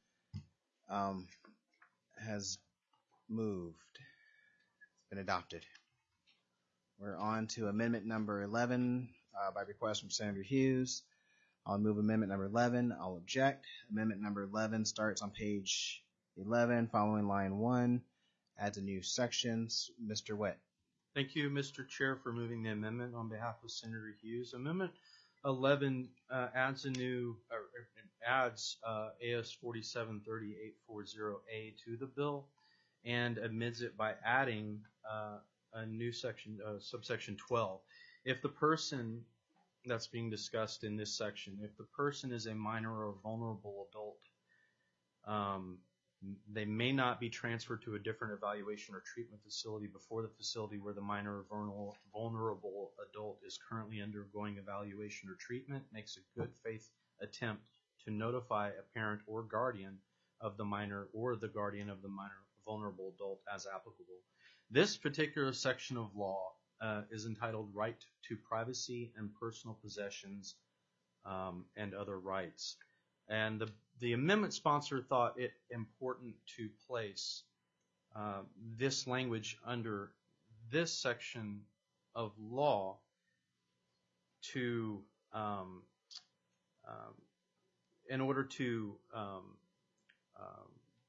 um, has moved. It's been adopted. We're on to amendment number eleven uh, by request from Senator Hughes. I'll move amendment number eleven. I'll object. Amendment number eleven starts on page eleven, following line one, adds a new section. Mister Witt. Thank you, Mister Chair, for moving the amendment on behalf of Senator Hughes. Amendment eleven uh, adds a new, or, or adds uh, A S forty-seven thirty-eight forty A to the bill and amends it by adding uh, a new section, uh, subsection twelve. If the person that's being discussed in this section, if the person is a minor or vulnerable adult, um, they may not be transferred to a different evaluation or treatment facility before the facility where the minor or vulnerable adult is currently undergoing evaluation or treatment makes a good faith attempt to notify a parent or guardian of the minor or the guardian of the minor vulnerable adult as applicable. This particular section of law uh, is entitled Right to Privacy and Personal Possessions um, and Other Rights. And the, the amendment sponsor thought it important to place uh, this language under this section of law to, um, um, in order to um, um,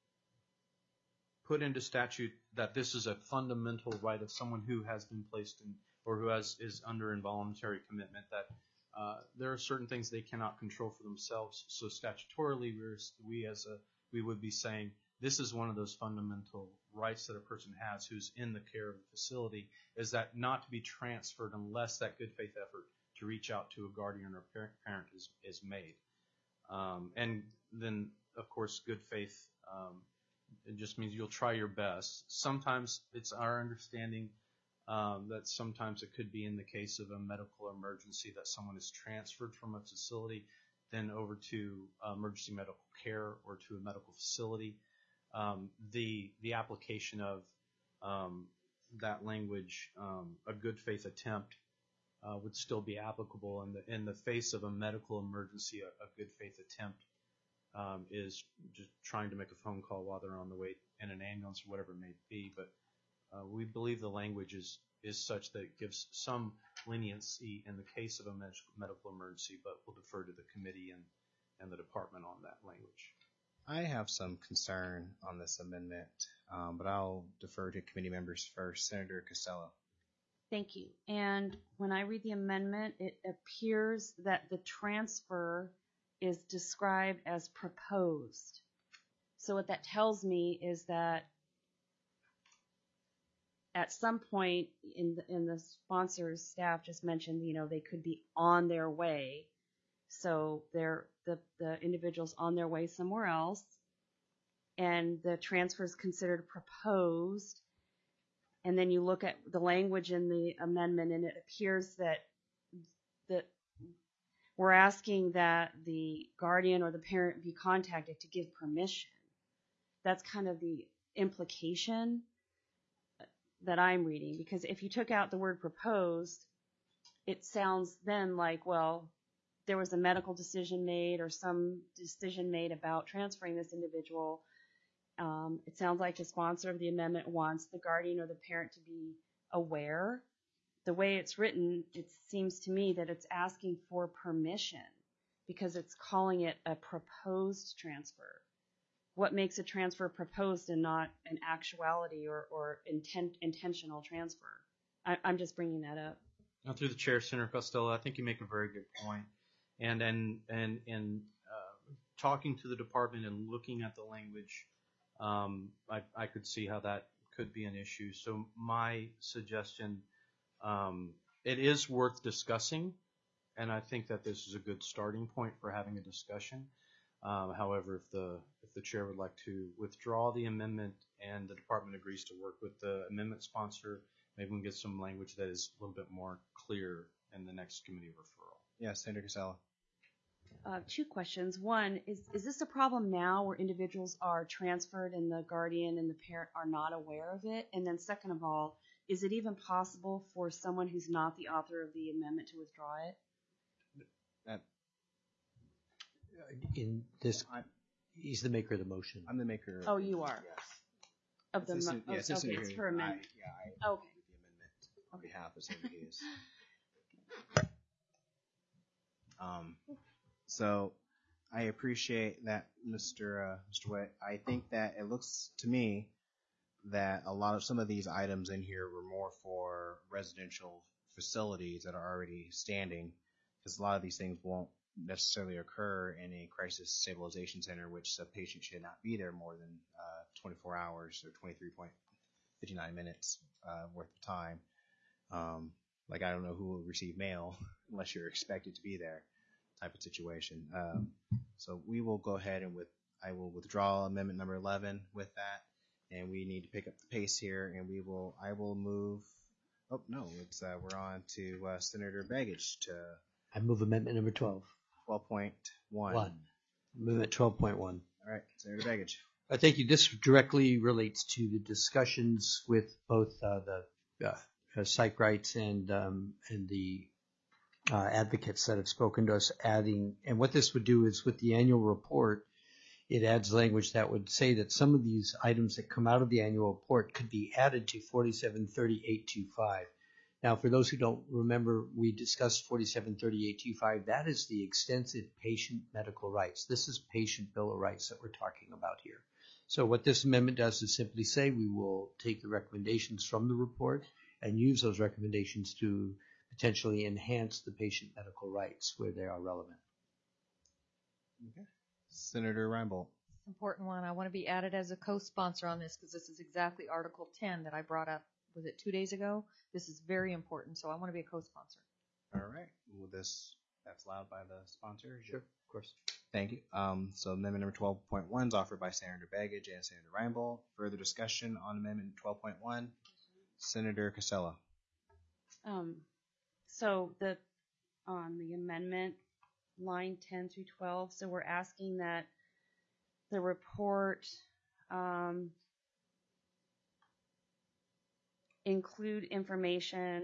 put into statute that this is a fundamental right of someone who has been placed in or who has is under involuntary commitment, that uh, there are certain things they cannot control for themselves. So statutorily, we're, we as a we would be saying this is one of those fundamental rights that a person has who's in the care of the facility, is that not to be transferred unless that good faith effort to reach out to a guardian or parent, parent is, is made. Um, and then, of course, good faith um, it just means you'll try your best. Sometimes it's our understanding um, that sometimes it could be in the case of a medical emergency that someone is transferred from a facility then over to uh, emergency medical care or to a medical facility. Um, the the application of um, that language, um, a good faith attempt, uh, would still be applicable in the in the face of a medical emergency. A, a good faith attempt um, is just trying to make a phone call while they're on the way in an ambulance or whatever it may be. But Uh, we believe the language is, is such that it gives some leniency in the case of a med- medical emergency, but we'll defer to the committee and, and the department on that language. I have some concern on this amendment, um, but I'll defer to committee members first. Senator Costello. Thank you. And when I read the amendment, it appears that the transfer is described as proposed. So what that tells me is that at some point in the, in the sponsor's staff just mentioned, you know, they could be on their way. So they're the, the individual's on their way somewhere else, and the transfer is considered proposed. And then you look at the language in the amendment, and it appears that that we're asking that the guardian or the parent be contacted to give permission. That's kind of the implication that I'm reading, because if you took out the word proposed, it sounds then like, well, there was a medical decision made or some decision made about transferring this individual. Um, it sounds like the sponsor of the amendment wants the guardian or the parent to be aware. The way it's written, it seems to me that it's asking for permission because it's calling it a proposed transfer. What makes a transfer proposed and not an actuality or, or intent, intentional transfer? I, I'm just bringing that up. Now, through the chair, Senator Costello, I think you make a very good point. And and and and uh, talking to the department and looking at the language, um, I, I could see how that could be an issue. So my suggestion, um, it is worth discussing, and I think that this is a good starting point for having a discussion. Um, however, if the if the chair would like to withdraw the amendment and the department agrees to work with the amendment sponsor, maybe we can get some language that is a little bit more clear in the next committee referral. Yes, Senator Costello. Uh, two questions. One, is, is this a problem now where individuals are transferred and the guardian and the parent are not aware of it? And then second of all, is it even possible for someone who's not the author of the amendment to withdraw it? That, In this, I'm, he's the maker of the motion. I'm the maker. Oh, you are? Yes. Of the, mo- Assistant- yeah, oh, assistant okay, it's attorney. for amendment. I, yeah, I Okay. with the amendment on behalf of Senator Hughes. Um, so I appreciate that, Mister Uh, Mister Witt. I think that it looks to me that a lot of some of these items in here were more for residential facilities that are already standing, because a lot of these things won't necessarily occur in a crisis stabilization center, which a patient should not be there more than uh, twenty-four hours or twenty-three point five nine minutes uh, worth of time. Um, like, I don't know who will receive mail unless you're expected to be there, type of situation. Um, so we will go ahead and with I will withdraw amendment number eleven with that, and we need to pick up the pace here, and we will I will move. Oh no, it's uh, we're on to uh, Senator Begich to I move amendment number twelve. twelve point one. One. Amendment twelve point one. All right, Senator Begich. I thank you. This directly relates to the discussions with both uh, the uh, uh, psych rights and um, and the uh, advocates that have spoken to us. Adding, and what this would do is with the annual report, it adds language that would say that some of these items that come out of the annual report could be added to forty-seven thirty-eight twenty-five. Now, for those who don't remember, we discussed forty-seven thirty-eight twenty-five. That is the extensive patient medical rights. This is patient bill of rights that we're talking about here. So what this amendment does is simply say we will take the recommendations from the report and use those recommendations to potentially enhance the patient medical rights where they are relevant. Okay. Senator Reinbold. Important one. I want to be added as a co-sponsor on this because this is exactly Article ten that I brought up. Was it two days ago? This is very important, so I want to be a co-sponsor. All right. Will this that's allowed by the sponsor? Sure, of course. Thank you. Um, so amendment number twelve point one is offered by Senator Begich and Senator Reinbold. Further discussion on amendment twelve point one. Senator Costello. Um, so the on the amendment, line ten through twelve. So we're asking that the report um, include information,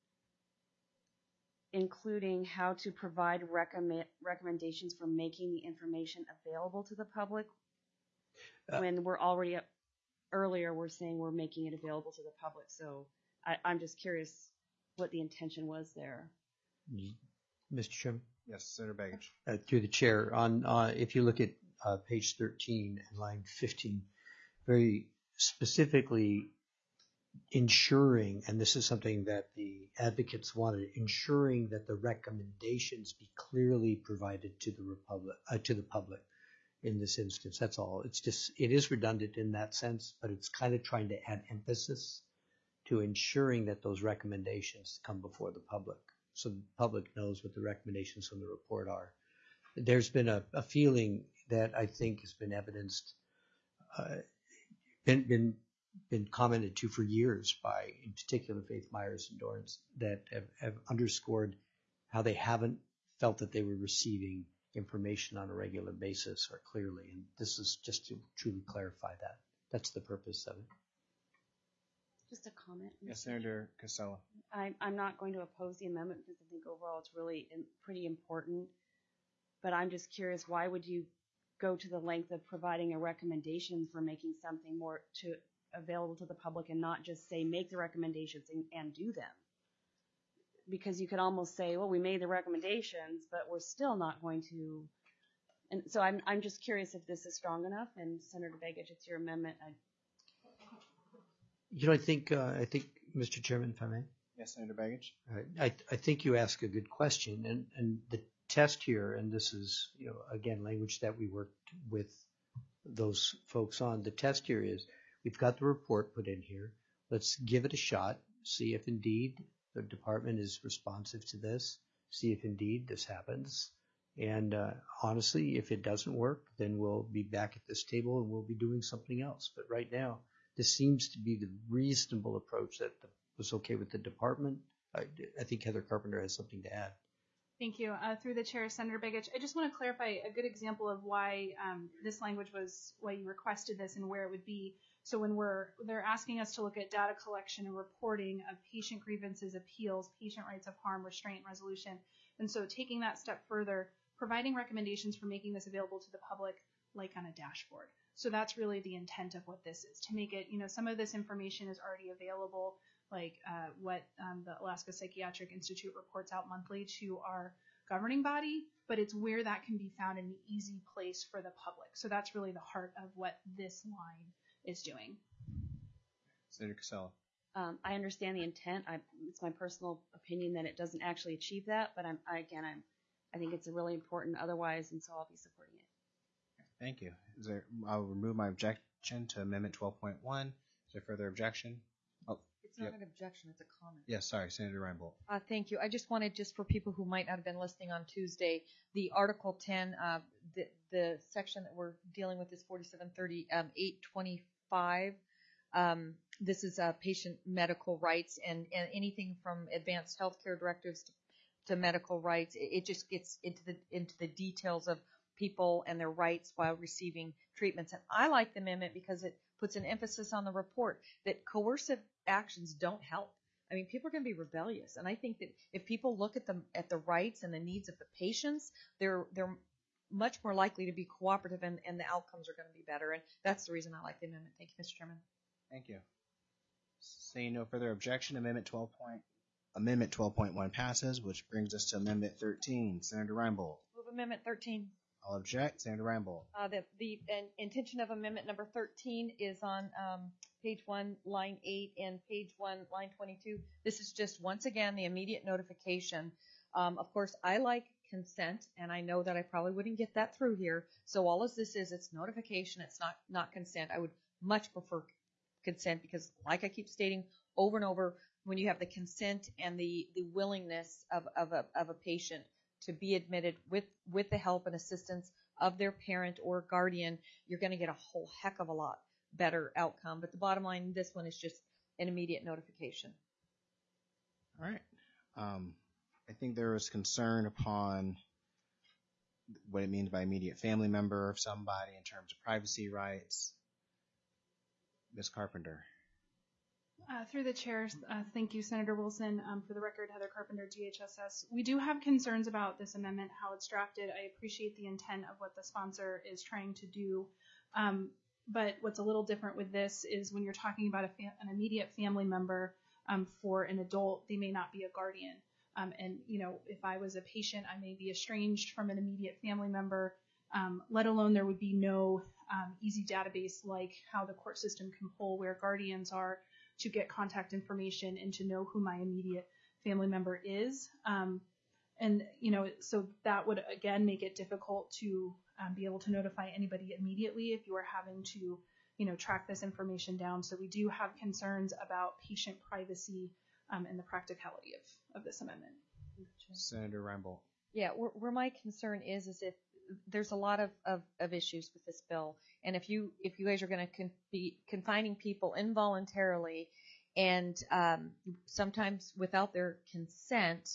including how to provide recommend recommendations for making the information available to the public Uh, when we're already up. earlier we're saying we're making it available to the public. So I, I'm just curious what the intention was there. Mister Chairman, Yes, Senator Begich. uh, through the chair, on uh, if you look at uh, page thirteen and line fifteen, very specifically ensuring, and this is something that the advocates wanted, ensuring that the recommendations be clearly provided to the republic, uh, to the public in this instance. That's all. It's just, it is redundant in that sense, but it's kind of trying to add emphasis to ensuring that those recommendations come before the public, so the public knows what the recommendations from the report are. There's been a, a feeling that I think has been evidenced, uh, been, been been commented to for years by, in particular, Faith Myers and Dorrance, that have, have underscored how they haven't felt that they were receiving information on a regular basis or clearly. And this is just to truly clarify that. That's the purpose of it. Just a comment. Yes, Senator Casella. I'm, I'm not going to oppose the amendment because I think overall it's really im- pretty important. But I'm just curious, why would you go to the length of providing a recommendation for making something more to available to the public and not just say make the recommendations and, and do them? Because you could almost say, well, we made the recommendations, but we're still not going to. And so I'm I'm just curious if this is strong enough. And Senator Begich, it's your amendment. I, You know, I think, uh, I think, Mister Chairman, if I may. Yes, Senator Begich. I, I think you ask a good question, and, and the test here, and this is, you know, again, language that we worked with those folks on. The test here is we've got the report put in here. Let's give it a shot, see if indeed the department is responsive to this, see if indeed this happens. And uh, honestly, if it doesn't work, then we'll be back at this table and we'll be doing something else. But right now, this seems to be the reasonable approach that the, was okay with the department. I, I think Heather Carpenter has something to add. Thank you. Uh, through the chair, Senator Begich, I just want to clarify a good example of why um, this language was, why you requested this and where it would be. So when we're, they're asking us to look at data collection and reporting of patient grievances, appeals, patient rights of harm, restraint, and resolution. And so taking that step further, providing recommendations for making this available to the public, like on a dashboard. So that's really the intent of what this is, to make it, you know, some of this information is already available, like uh, what um, the Alaska Psychiatric Institute reports out monthly to our governing body, but it's where that can be found in an easy place for the public. So that's really the heart of what this line is doing. Senator Casella. um, I understand the intent. I, it's my personal opinion that it doesn't actually achieve that, but I'm I, again I'm I think it's a really important otherwise, and so I'll be supporting it. Thank you. Is there? I'll remove my objection to Amendment twelve point one. Is there further objection? Oh, It's not yep. an objection, it's a comment. Yes. Sorry, Senator Reinbold. Uh, thank you. I just wanted, just for people who might not have been listening on Tuesday, the Article ten, uh, the, the section that we're dealing with is forty-seven thirty, um, eight twenty-five. Um, this is uh, patient medical rights and, and anything from advanced healthcare directives to, to medical rights. It, it just gets into the into the details of people and their rights while receiving treatments. And I like the amendment because it puts an emphasis on the report that coercive actions don't help. I mean, people are going to be rebellious, and I think that if people look at the at the rights and the needs of the patients, they're they're much more likely to be cooperative, and, and the outcomes are going to be better. And that's the reason I like the amendment. Thank you, Mister Chairman. Thank you. Seeing no further objection, Amendment twelve point Amendment twelve point one passes, which brings us to Amendment thirteen. Senator Reinbold. Move Amendment thirteen. I'll object. Senator Reinbold. Uh, the the an intention of amendment number thirteen is on um, page one, line eight, and page one, line twenty-two. This is just once again the immediate notification. Um, of course, I like consent, and I know that I probably wouldn't get that through here. So all of this is, it's notification. It's not not consent. I would much prefer consent because, like I keep stating over and over, when you have the consent and the the willingness of of a of a patient to be admitted with, with the help and assistance of their parent or guardian, you're going to get a whole heck of a lot better outcome. But the bottom line, this one is just an immediate notification. All right. Um, I think there was concern upon what it means by immediate family member of somebody in terms of privacy rights. Miz Carpenter. Uh, through the chair, uh, thank you, Senator Wilson. Um, for the record, Heather Carpenter, D H S S. We do have concerns about this amendment, how it's drafted. I appreciate the intent of what the sponsor is trying to do. Um, but what's a little different with this is when you're talking about a fa- an immediate family member um, for an adult, they may not be a guardian. Um, and, you know, if I was a patient, I may be estranged from an immediate family member, um, let alone there would be no um, easy database like how the court system can pull where guardians are to get contact information and to know who my immediate family member is. Um, and, you know, so that would, again, make it difficult to um, be able to notify anybody immediately if you are having to, you know, track this information down. So we do have concerns about patient privacy um, and the practicality of, of this amendment. Senator Reinbold. Yeah, where, where my concern is, is if there's a lot of, of, of issues with this bill, and if you if you guys are going to con- be confining people involuntarily, and um, sometimes without their consent,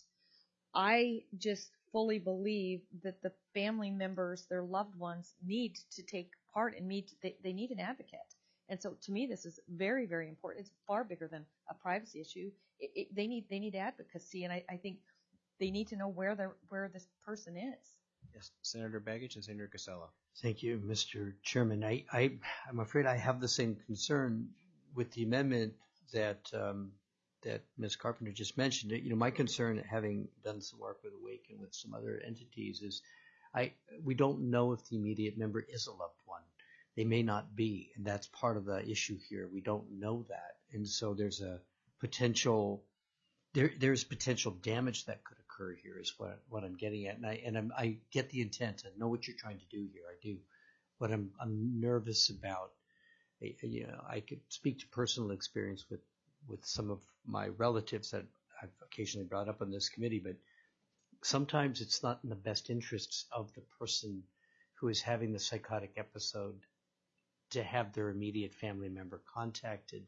I just fully believe that the family members, their loved ones, need to take part and need they, they need an advocate. And so, to me, this is very, very important. It's far bigger than a privacy issue. It, it, they need they need advocacy, and I, I think they need to know where they where this person is. Yes, Senator Begich and Senator Casella. Thank you, Mister Chairman. I, I, I'm afraid I have the same concern with the amendment that um, that Miz Carpenter just mentioned. You know, my concern, having done some work with Awake and with some other entities, is I we don't know if the immediate member is a loved one. They may not be, and that's part of the issue here. We don't know that, and so there's a potential there there's potential damage that could occur here. Is what what I'm getting at, and I and I'm, I get the intent. I know what you're trying to do here. I do. What I'm I'm nervous about. You know, I could speak to personal experience with with some of my relatives that I've occasionally brought up on this committee, but sometimes it's not in the best interests of the person who is having the psychotic episode to have their immediate family member contacted,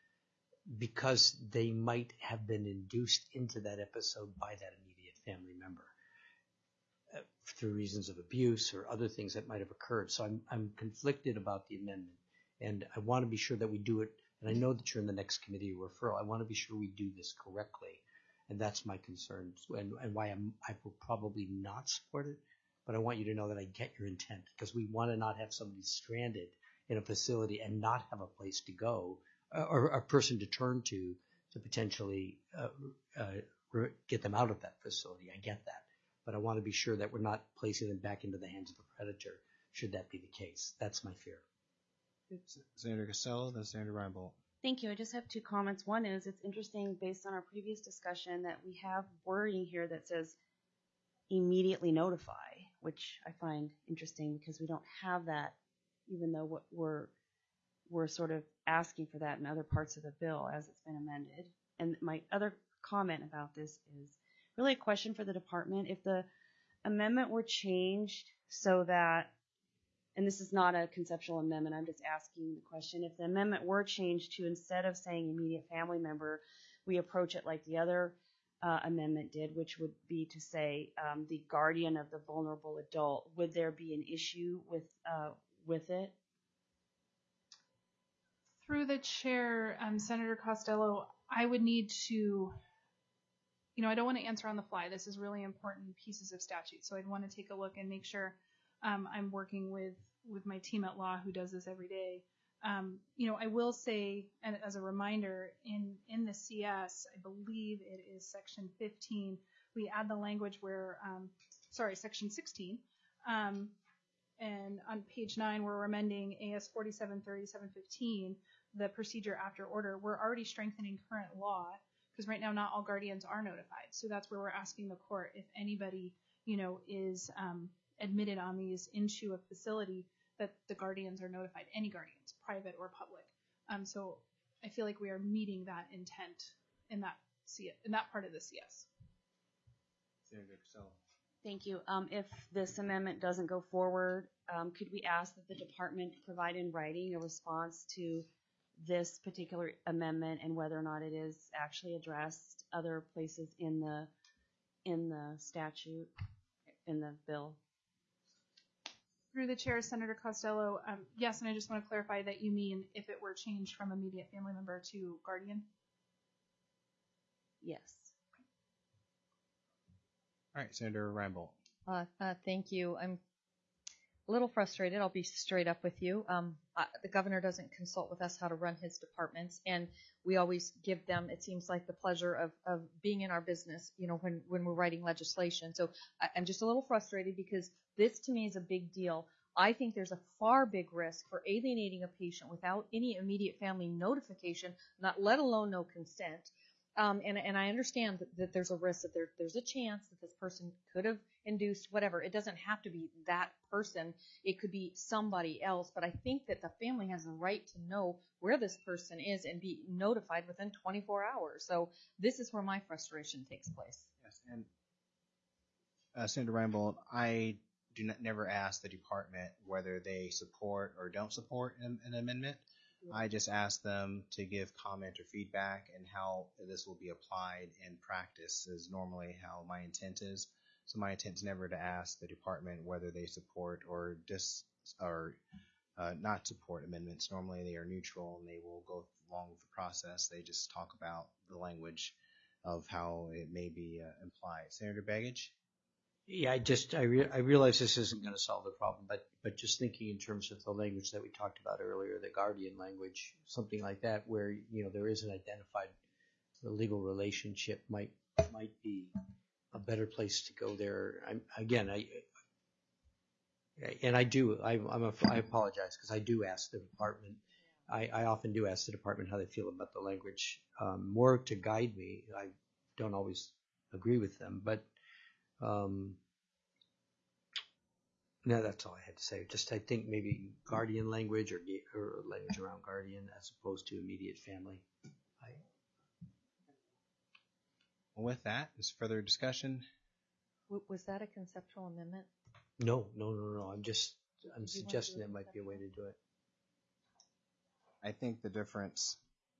because they might have been induced into that episode by that immediate family member uh, through reasons of abuse or other things that might have occurred. So I'm I'm conflicted about the amendment, and I want to be sure that we do it. And I know that you're in the next committee referral. I want to be sure we do this correctly, and that's my concern, and, and why I'm, I will probably not support it. But I want you to know that I get your intent, because we want to not have somebody stranded in a facility and not have a place to go, uh, or a person to turn to to potentially uh, uh, get them out of that facility. I get that, but I want to be sure that we're not placing them back into the hands of a predator, should that be the case. That's my fear. Senator Casella, then Senator Reinbold. Thank you. I just have two comments. One is, it's interesting based on our previous discussion that we have wording here that says immediately notify, which I find interesting because we don't have that, even though what we're we're sort of asking for that in other parts of the bill as it's been amended. And my other comment about this is really a question for the department. If the amendment were changed so that, and this is not a conceptual amendment, I'm just asking the question, if the amendment were changed to, instead of saying immediate family member, we approach it like the other uh, amendment did, which would be to say um, the guardian of the vulnerable adult, would there be an issue with uh, with it? Through the chair, um, Senator Costello, I would need to, you know, I don't want to answer on the fly. This is really important pieces of statute, so I'd want to take a look and make sure um, I'm working with with my team at law who does this every day. Um, you know, I will say, and as a reminder, in in the C S, I believe it is section fifteen. We add the language where, um, sorry, section sixteen. Um, and on page nine, we're amending A S forty-seven thirty-seven fifteen, the procedure after order. We're already strengthening current law because right now not all guardians are notified. So that's where we're asking the court if anybody, you know, is um, admitted on these into a facility, that the guardians are notified, any guardians, private or public. Um, so I feel like we are meeting that intent in that C in that part of the C S. Senator Casella. Thank you. Um, if this amendment doesn't go forward, um, could we ask that the department provide in writing a response to this particular amendment and whether or not it is actually addressed other places in the in the statute, in the bill? Through the chair, Senator Costello, um, yes, and I just want to clarify that you mean if it were changed from immediate family member to guardian? Yes. All right, Senator Reinbold. Uh, uh, thank you. I'm a little frustrated. I'll be straight up with you. Um, uh, the governor doesn't consult with us how to run his departments, and we always give them, it seems like, the pleasure of, of being in our business, you know, when, when we're writing legislation. So I, I'm just a little frustrated because this to me is a big deal. I think there's a far big risk for alienating a patient without any immediate family notification, not let alone no consent. Um, and, and I understand that, that there's a risk that there, there's a chance that this person could have induced whatever. It doesn't have to be that person. It could be somebody else. But I think that the family has the right to know where this person is and be notified within twenty-four hours. So this is where my frustration takes place. Yes, and uh, Senator Reinbold, I do not never ask the department whether they support or don't support an, an amendment. I just ask them to give comment or feedback and how this will be applied in practice is normally how my intent is. So my intent is never to ask the department whether they support or dis or uh, not support amendments. Normally they are neutral and they will go along with the process. They just talk about the language of how it may be uh, implied. Senator Begich? Yeah, I just, I, re- I realize this isn't going to solve the problem, but, but just thinking in terms of the language that we talked about earlier, the guardian language, something like that, where, you know, there is an identified legal relationship might, might be a better place to go there. I'm, again, I, and I do, I, I'm a, I apologize because I do ask the department, I, I often do ask the department how they feel about the language, um, more to guide me. I don't always agree with them, but Um, no, that's all I had to say. Just I think maybe guardian language or, or language around guardian as opposed to immediate family. I, Well, with that, is further discussion? W- was that a conceptual amendment? no, no, no, no. I'm just I'm Do you wanna suggesting do a that might be a way to do it. I think the difference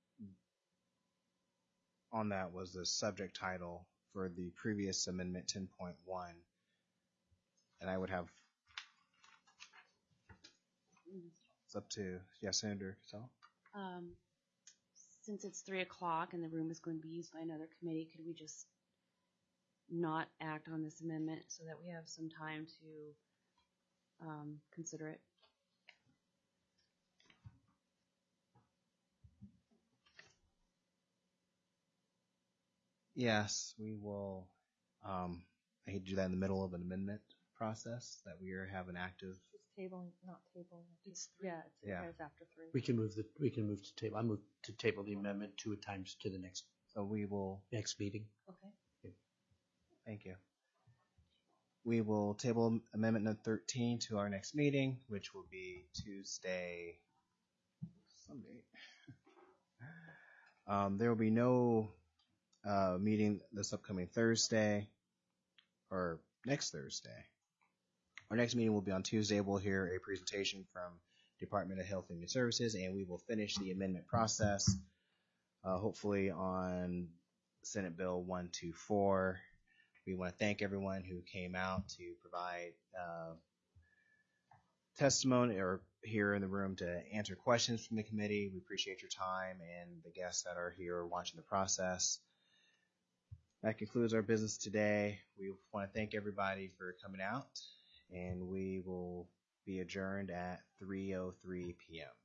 on that was the subject title for the previous amendment ten point one. And I would have, it's up to, yes, Senator Cattell? Um, since it's three o'clock and the room is going to be used by another committee, could we just not act on this amendment so that we have some time to um, consider it? Yes, we will, um, I hate to do that in the middle of an amendment process, that we are have an active, Just tabling, not tabling. It's Yeah, it's, Yeah. it's after three. We can move the we can move to table. I move to table the amendment two times to the next so we will, next meeting. Okay. thank you. We will table amendment number thirteen to our next meeting, which will be Tuesday, Sunday. Um, there will be no uh, meeting this upcoming Thursday or next Thursday. Our next meeting will be on Tuesday. We'll hear a presentation from Department of Health and Human Services, and we will finish the amendment process, uh, hopefully on Senate Bill one twenty-four. We want to thank everyone who came out to provide uh, testimony or here in the room to answer questions from the committee. We appreciate your time and the guests that are here watching the process. That concludes our business today. We want to thank everybody for coming out, and we will be adjourned at three oh three p m